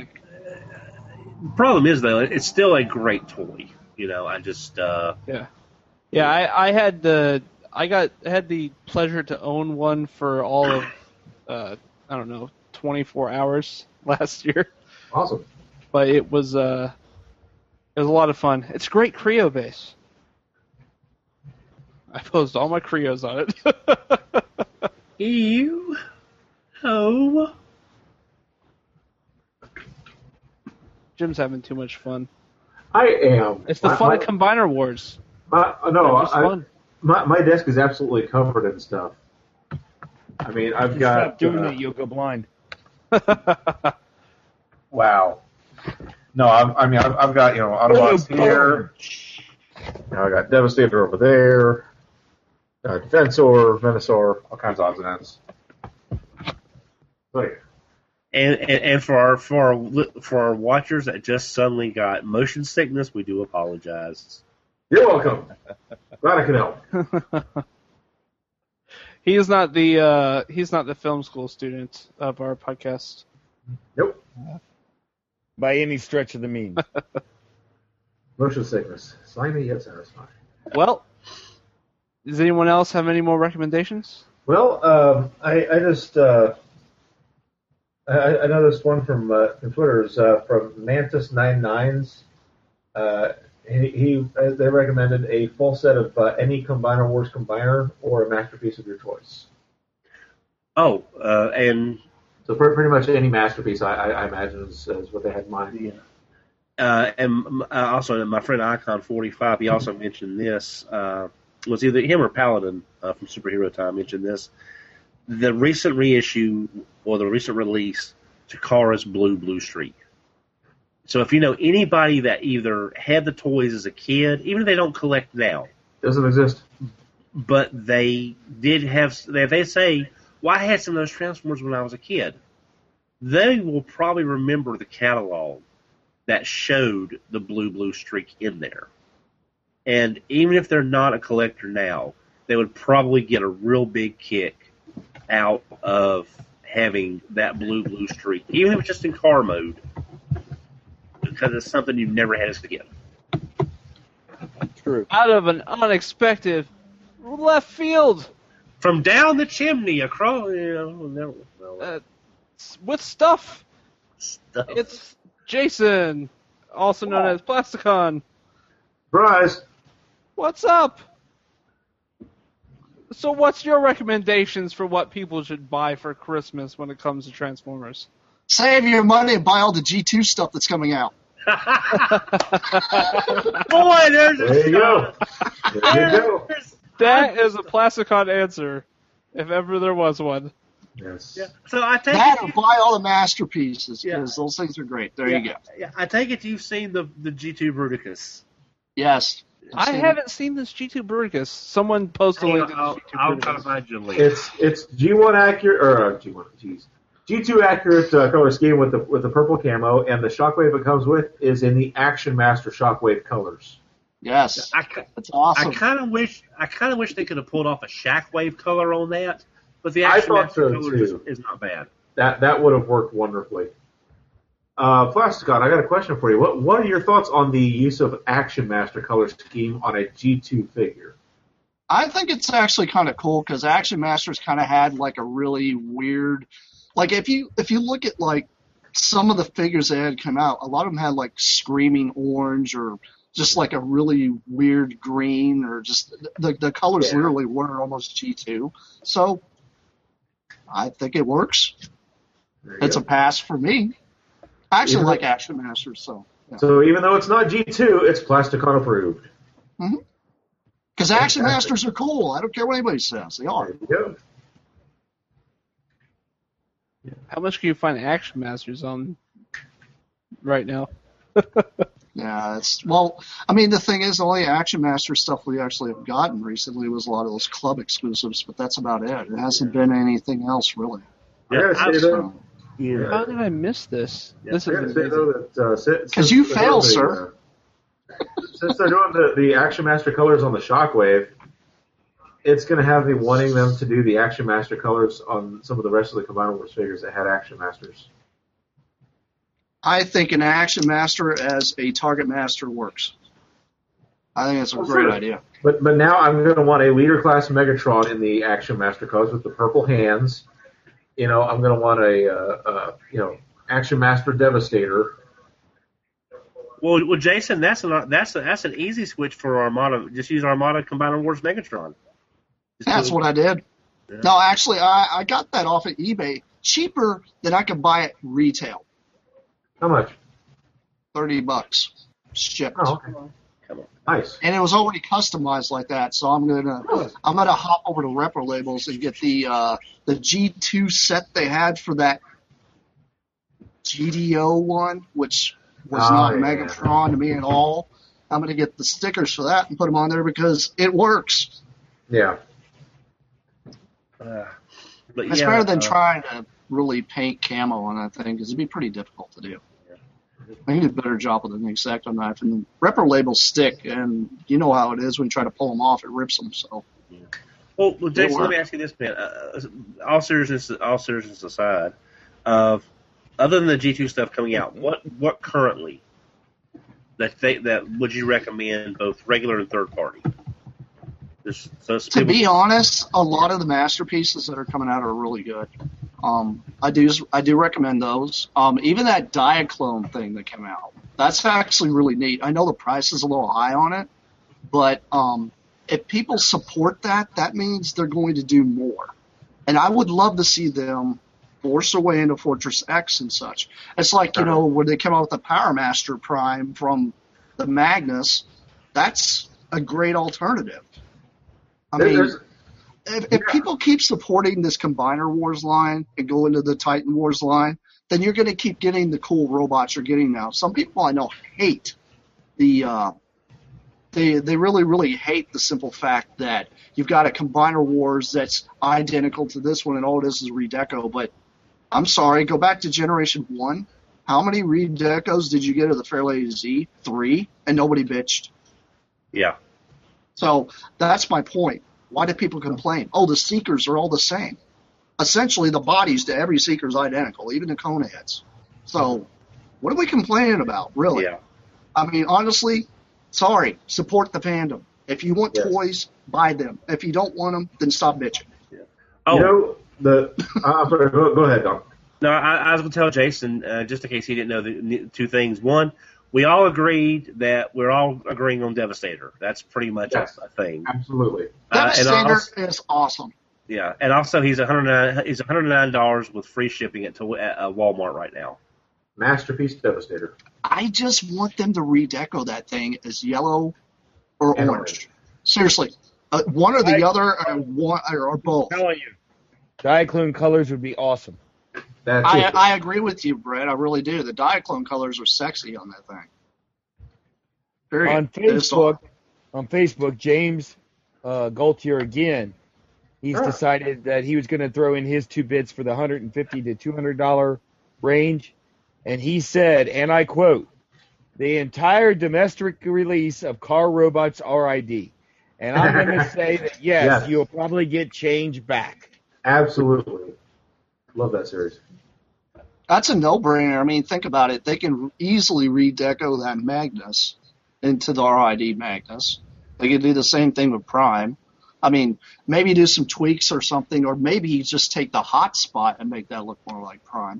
problem is though, it's still a great toy. You know, I just uh, yeah, yeah. I, I had the I got had the pleasure to own one for all of uh, I don't know twenty-four hours last year. Awesome. But it was uh, it was a lot of fun. It's a great Creo base. I posed all my Creos on it. Ew. Oh. Jim's having too much fun. I am. It's the my, fun my, of Combiner Wars. My, no, just I, fun. My, my desk is absolutely covered in stuff. I mean, I've Just got... Stop doing uh, it, you'll go blind. Wow. No, I'm, I mean, I've, I've got, you know, Autobots here. You know, I got Devastator over there. Uh, Defensor, Venusaur, all kinds of odds and ends. So, yeah. And, and and for our for our for our watchers that just suddenly got motion sickness, we do apologize. You're welcome. Glad I can help. He is not the uh, he's not the film school student of our podcast. Nope. By any stretch of the means. Motion sickness. Slimy yet satisfying. Well, does anyone else have any more recommendations? Well, um, I, I just uh, I, I noticed one from uh, from Twitter's uh, from Mantis ninety-nines. Uh, he, he uh, they recommended a full set of uh, any Combiner Wars combiner or a masterpiece of your choice. Oh, uh, and So pretty, pretty much any masterpiece, I, I, I imagine, is, is what they had in mind. yeah. Uh, and uh, also, my friend Icon forty-five, he also mentioned this. Uh, it was either him or Paladin uh, from Superhero Time mentioned this. The recent reissue, or the recent release, Takara's Blue Blue Streak. So if you know anybody that either had the toys as a kid, even if they don't collect now, Doesn't exist. but they did have, they, they say, well, I had some of those Transformers when I was a kid. They will probably remember the catalog that showed the Blue Blue Streak in there. And even if they're not a collector now, they would probably get a real big kick out of having that Blue Blue Streak, even if it's just in car mode, because it's something you've never had as a kid. True. Out of an unexpected left field. From down the chimney across, you know, no, no, Uh, with stuff. stuff. It's Jason, also known as Plasticon. Surprise! What's up? So what's your recommendations for what people should buy for Christmas when it comes to Transformers? Save your money and buy all the G two stuff that's coming out. Boy, there's a There you go. shot. There you go. There's- That is a Plasticon answer, if ever there was one. Yes. Yeah. So I take That it or you- buy all the masterpieces Yeah. because those things are great. There yeah, you go. Yeah, I take it you've seen the the G two Bruticus. Yes. I haven't seen this G two Bruticus. Someone posted a link to the I'll, G two I'll try to Bruticus. find you a link. It's it's G one accurate or uh, G one, jeez, G two accurate uh, color scheme with the with the purple camo, and the shockwave it comes with is in the Action Master shockwave colors. Yes. I, ki- That's awesome. I kind of wish I kind of wish they could have pulled off a Shockwave color on that, but the I Action thought Master so, color is, too. is not bad. That that would have worked wonderfully. Uh, Plasticon, I got a question for you. What what are your thoughts on the use of Action Master color scheme on a G two figure? I think it's actually kind of cool because Action Masters kind of had like a really weird, like if you if you look at like some of the figures that had come out, a lot of them had like screaming orange or just like a really weird green or just the the colors Yeah. literally were almost G two. So I think it works. There you It's go. a pass for me. I actually Even like though- Action Masters, so yeah. So even though it's not G two, it's Plasticon approved. Because Action Fantastic. Masters are cool. I don't care what anybody says. They are. There you go. How much can you find Action Masters on right now? Yeah, it's well. I mean, the thing is, the only Action Master stuff we actually have gotten recently was a lot of those club exclusives, but that's about it. It hasn't been anything else really. I gotta say though, So, Yeah. How did I miss this? Yeah, This I is gotta say amazing. though that uh, since, Because since you they're fail, doing the, sir. uh, since they're doing the, the Action Master colors on the Shockwave, it's going to have me wanting them to do the Action Master colors on some of the rest of the Combiner Wars figures that had Action Masters. I think an Action Master as a Target Master works. I think it's a Oh, great sure. idea. But but now I'm going to want a leader class Megatron in the Action Master colors with the purple hands. You know, I'm going to want a uh, uh, you know Action Master Devastator. Well, well, Jason, that's an that's a, that's an easy switch for Armada. Just use Armada Combiner Wars Megatron. Just That's do- what I did. Yeah. No, actually, I, I got that off of eBay cheaper than I could buy it retail. How much? Thirty bucks shipped. Oh, okay. Come on. Nice. And it was already customized like that, so I'm gonna I'm gonna hop over to Repro Labels and get the uh, the G two set they had for that G D O one, which was Oh, not yeah. Megatron to me at all. I'm gonna get the stickers for that and put them on there because it works. Yeah. Uh, but It's yeah, better than uh, trying to really paint camo on that thing because it'd be pretty difficult to do. I need a better job with an Exacto knife, and Repro labels stick, and you know how it is when you try to pull them off, it rips them. So Well, well Jason, let work. me ask you this, man. Uh, all seriousness, all seriousness aside, uh, other than the G two stuff coming out, what what currently that they, that would you recommend, both regular and third party? Just, so to be honest, a lot of the masterpieces that are coming out are really good. Um, I do I do recommend those. Um, even that Diaclone thing that came out, that's actually really neat. I know the price is a little high on it, but um, if people support that, that means they're going to do more. And I would love to see them force their way into Fortress X and such. It's like, you know, when they came out with the Power Master Prime from the Magnus, that's a great alternative. I There- mean, there's- if, if people keep supporting this Combiner Wars line and go into the Titan Wars line, then you're going to keep getting the cool robots you're getting now. Some people I know hate the uh, they they really really hate the simple fact that you've got a Combiner Wars that's identical to this one and all it is is redeco. But I'm sorry, go back to Generation One. How many redecos did you get of the Fairlady Z? Three, and nobody bitched. yeah. So that's my point. Why do people complain? Oh, the Seekers are all the same. Essentially, the bodies to every Seeker is identical, even the cone heads. So what are we complaining about, really? Yeah. I mean, honestly, sorry, support the fandom. If you want Yes. toys, buy them. If you don't want them, then stop bitching. Oh, You know the. I'm sorry. Go, go ahead, Don. no, I, I was going to tell Jason, uh, just in case he didn't know, the two things. One, we all agreed that we're all agreeing on Devastator. That's pretty much Yes. a thing. Absolutely. Uh, and Devastator also, is awesome. yeah, and also he's one hundred nine. He's one hundred nine dollars with free shipping at, to, at uh, Walmart right now. Masterpiece Devastator. I just want them to redeco that thing as yellow or And orange. orange. Seriously, uh, one or the I- other, or one or, or both. I'm telling you, Diaclone colors would be awesome. That's I, it. I agree with you, Brett. I really do. The Diaclone colors are sexy on that thing. Period. On They just are. Facebook, on Facebook, James uh, Gaultier again. He's Ah. decided that he was going to throw in his two bids for the one hundred fifty to two hundred dollars range, and he said, and I quote, "The entire domestic release of Car Robots R I D." And I'm going to say that yes, Yes. you'll probably get change back. Absolutely. Love that series. That's a no-brainer. I mean, think about it. They can easily redeco that Magnus into the R I D Magnus. They could do the same thing with Prime. I mean, maybe do some tweaks or something, or maybe just take the hot spot and make that look more like Prime.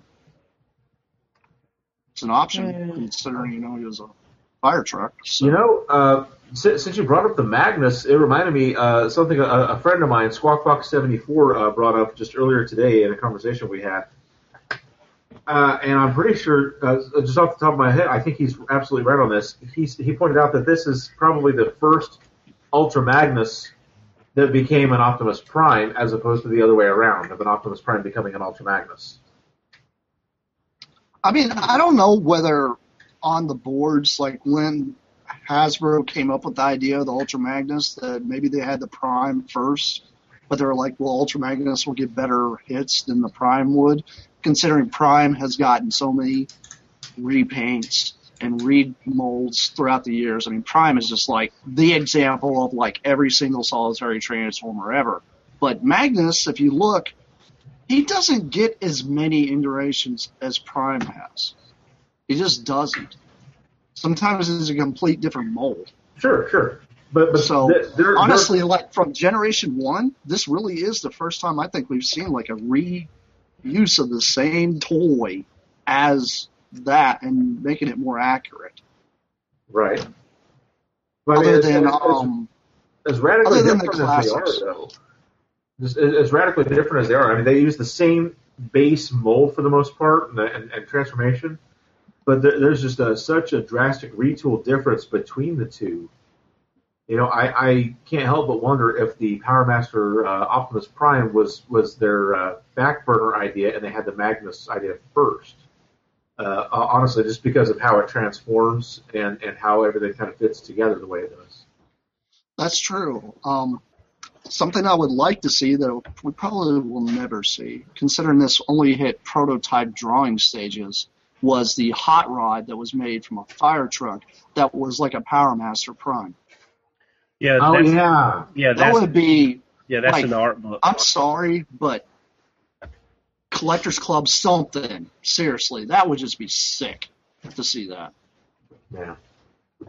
It's an option, Mm. considering, you know, he was a fire truck. So. You know, uh, since, since you brought up the Magnus, it reminded me uh, something a, a friend of mine, Squawkbox seventy-four, uh, brought up just earlier today in a conversation we had. Uh, and I'm pretty sure, uh, just off the top of my head, I think he's absolutely right on this. He's, he pointed out that this is probably the first Ultra Magnus that became an Optimus Prime, as opposed to the other way around, of an Optimus Prime becoming an Ultra Magnus. I mean, I don't know whether on the boards, like when Hasbro came up with the idea of the Ultra Magnus, that maybe they had the Prime first, but they were like, well, Ultra Magnus will get better hits than the Prime would, considering Prime has gotten so many repaints and remolds throughout the years. I mean, Prime is just like the example of like every single solitary Transformer ever. But Magnus, if you look, he doesn't get as many iterations as Prime has. He just doesn't. Sometimes it's a complete different mold. Sure, sure. But, but So they're, they're, honestly, like from Generation One, this really is the first time I think we've seen like a reuse of the same toy as that and making it more accurate. right. But Other as, than as, um, as radically other than the different as they are, classics. though, as, as radically different as they are, I mean, they use the same base mold for the most part and, and, and transformation, but there, there's just a, such a drastic retool difference between the two. You know, I, I can't help but wonder if the Power Master uh, Optimus Prime was was their uh, back burner idea, and they had the Magnus idea first. Uh, honestly, just because of how it transforms and, and how everything kind of fits together the way it does. that's true. Um, something I would like to see that we probably will never see, considering this only hit prototype drawing stages, was the hot rod that was made from a fire truck that was like a Power Master Prime. Yeah, Oh that's, yeah, yeah, That that's would be, yeah, that's like, in the art book. I'm sorry, but Collectors Club something, seriously, that would just be sick to see that. yeah. All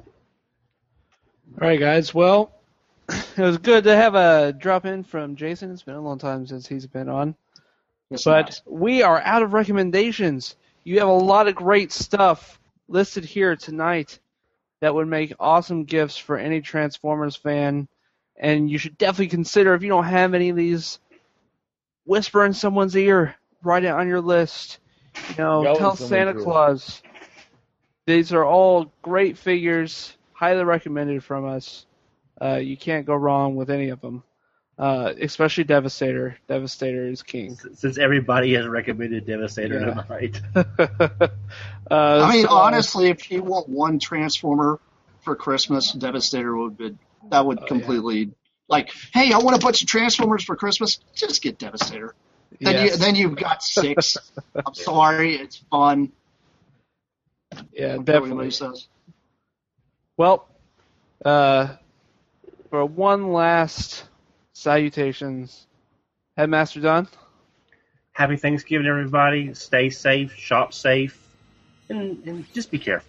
right, guys. Well, it was good to have a drop in from Jason. It's been a long time since he's been on. Yes, But yes. we are out of recommendations. You have a lot of great stuff listed here tonight that would make awesome gifts for any Transformers fan. And you should definitely consider, if you don't have any of these, whisper in someone's ear. Write it on your list. You know, Yell in tell someone's Santa ear. Claus. These are all great figures, highly recommended from us. Uh, you can't go wrong with any of them, uh, especially Devastator. Devastator is king. Since everybody has recommended Devastator Yeah. tonight. uh, I mean, so- honestly, if you want one Transformer for Christmas, Devastator would be, that would Oh, yeah. completely, like, hey, I want a bunch of Transformers for Christmas, just get Devastator. Then, yes. you, then you've got six. I'm sorry, it's fun. yeah, What definitely. everybody says. Well, uh, for one last salutations, Headmaster Don. Happy Thanksgiving, everybody. Stay safe, shop safe, and, and just be careful.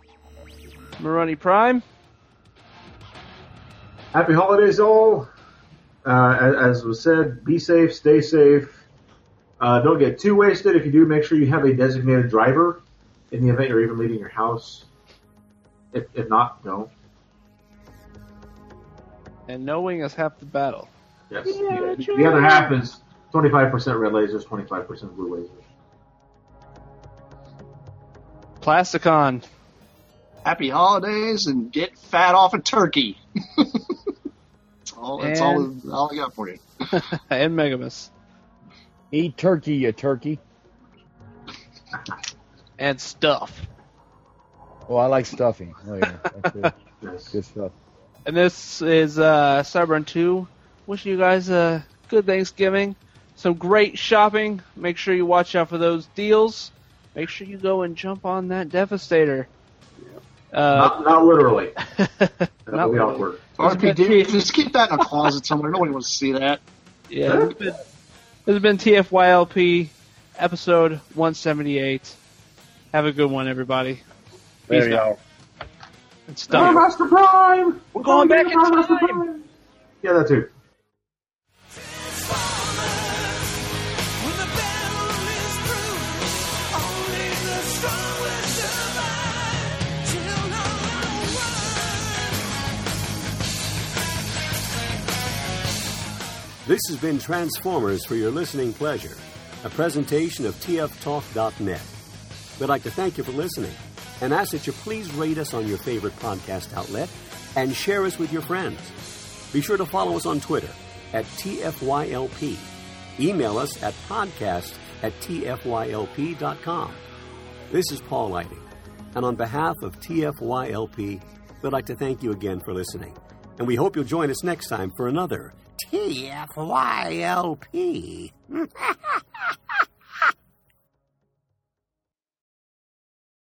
Maroni Prime. Happy holidays, all. Uh, as, as was said, be safe, stay safe. Uh, don't get too wasted. If you do, make sure you have a designated driver in the event you're even leaving your house. If, if not, don't. And knowing is half the battle. Yes. The, the other half is twenty-five percent red lasers, twenty-five percent blue lasers. Plasticon. Happy holidays and get fat off a turkey. That's all. That's all, And- all I got for you. And Megamus. Eat turkey, you turkey. And Stuff. Oh, I like stuffing. Oh, yeah. That's good. Yes. Good stuff. And this is uh, Cyberrun two. Wishing you guys a good Thanksgiving. Some great shopping. Make sure you watch out for those deals. Make sure you go and jump on that Devastator. Uh, Not, not literally. That Not would be literally. awkward. R P D, just keep that in a closet somewhere. Nobody wants to see that. yeah, this has been, this has been T F Y L P, episode one seventy-eight. Have a good one, everybody. Peace Later, out. y'all. And Stuff. Master Prime! We're going back in Master time. Prime! Yeah, that too. When the battle is through, only the strong will survive. Children run. This has been Transformers for your listening pleasure, a presentation of T F talk dot net. We'd like to thank you for listening and ask that you please rate us on your favorite podcast outlet and share us with your friends. Be sure to follow us on Twitter at T F Y L P. Email us at podcast at T F Y L P dot com. This is Paul Lighting, and on behalf of T F Y L P, we'd like to thank you again for listening. And we hope you'll join us next time for another T F Y L P.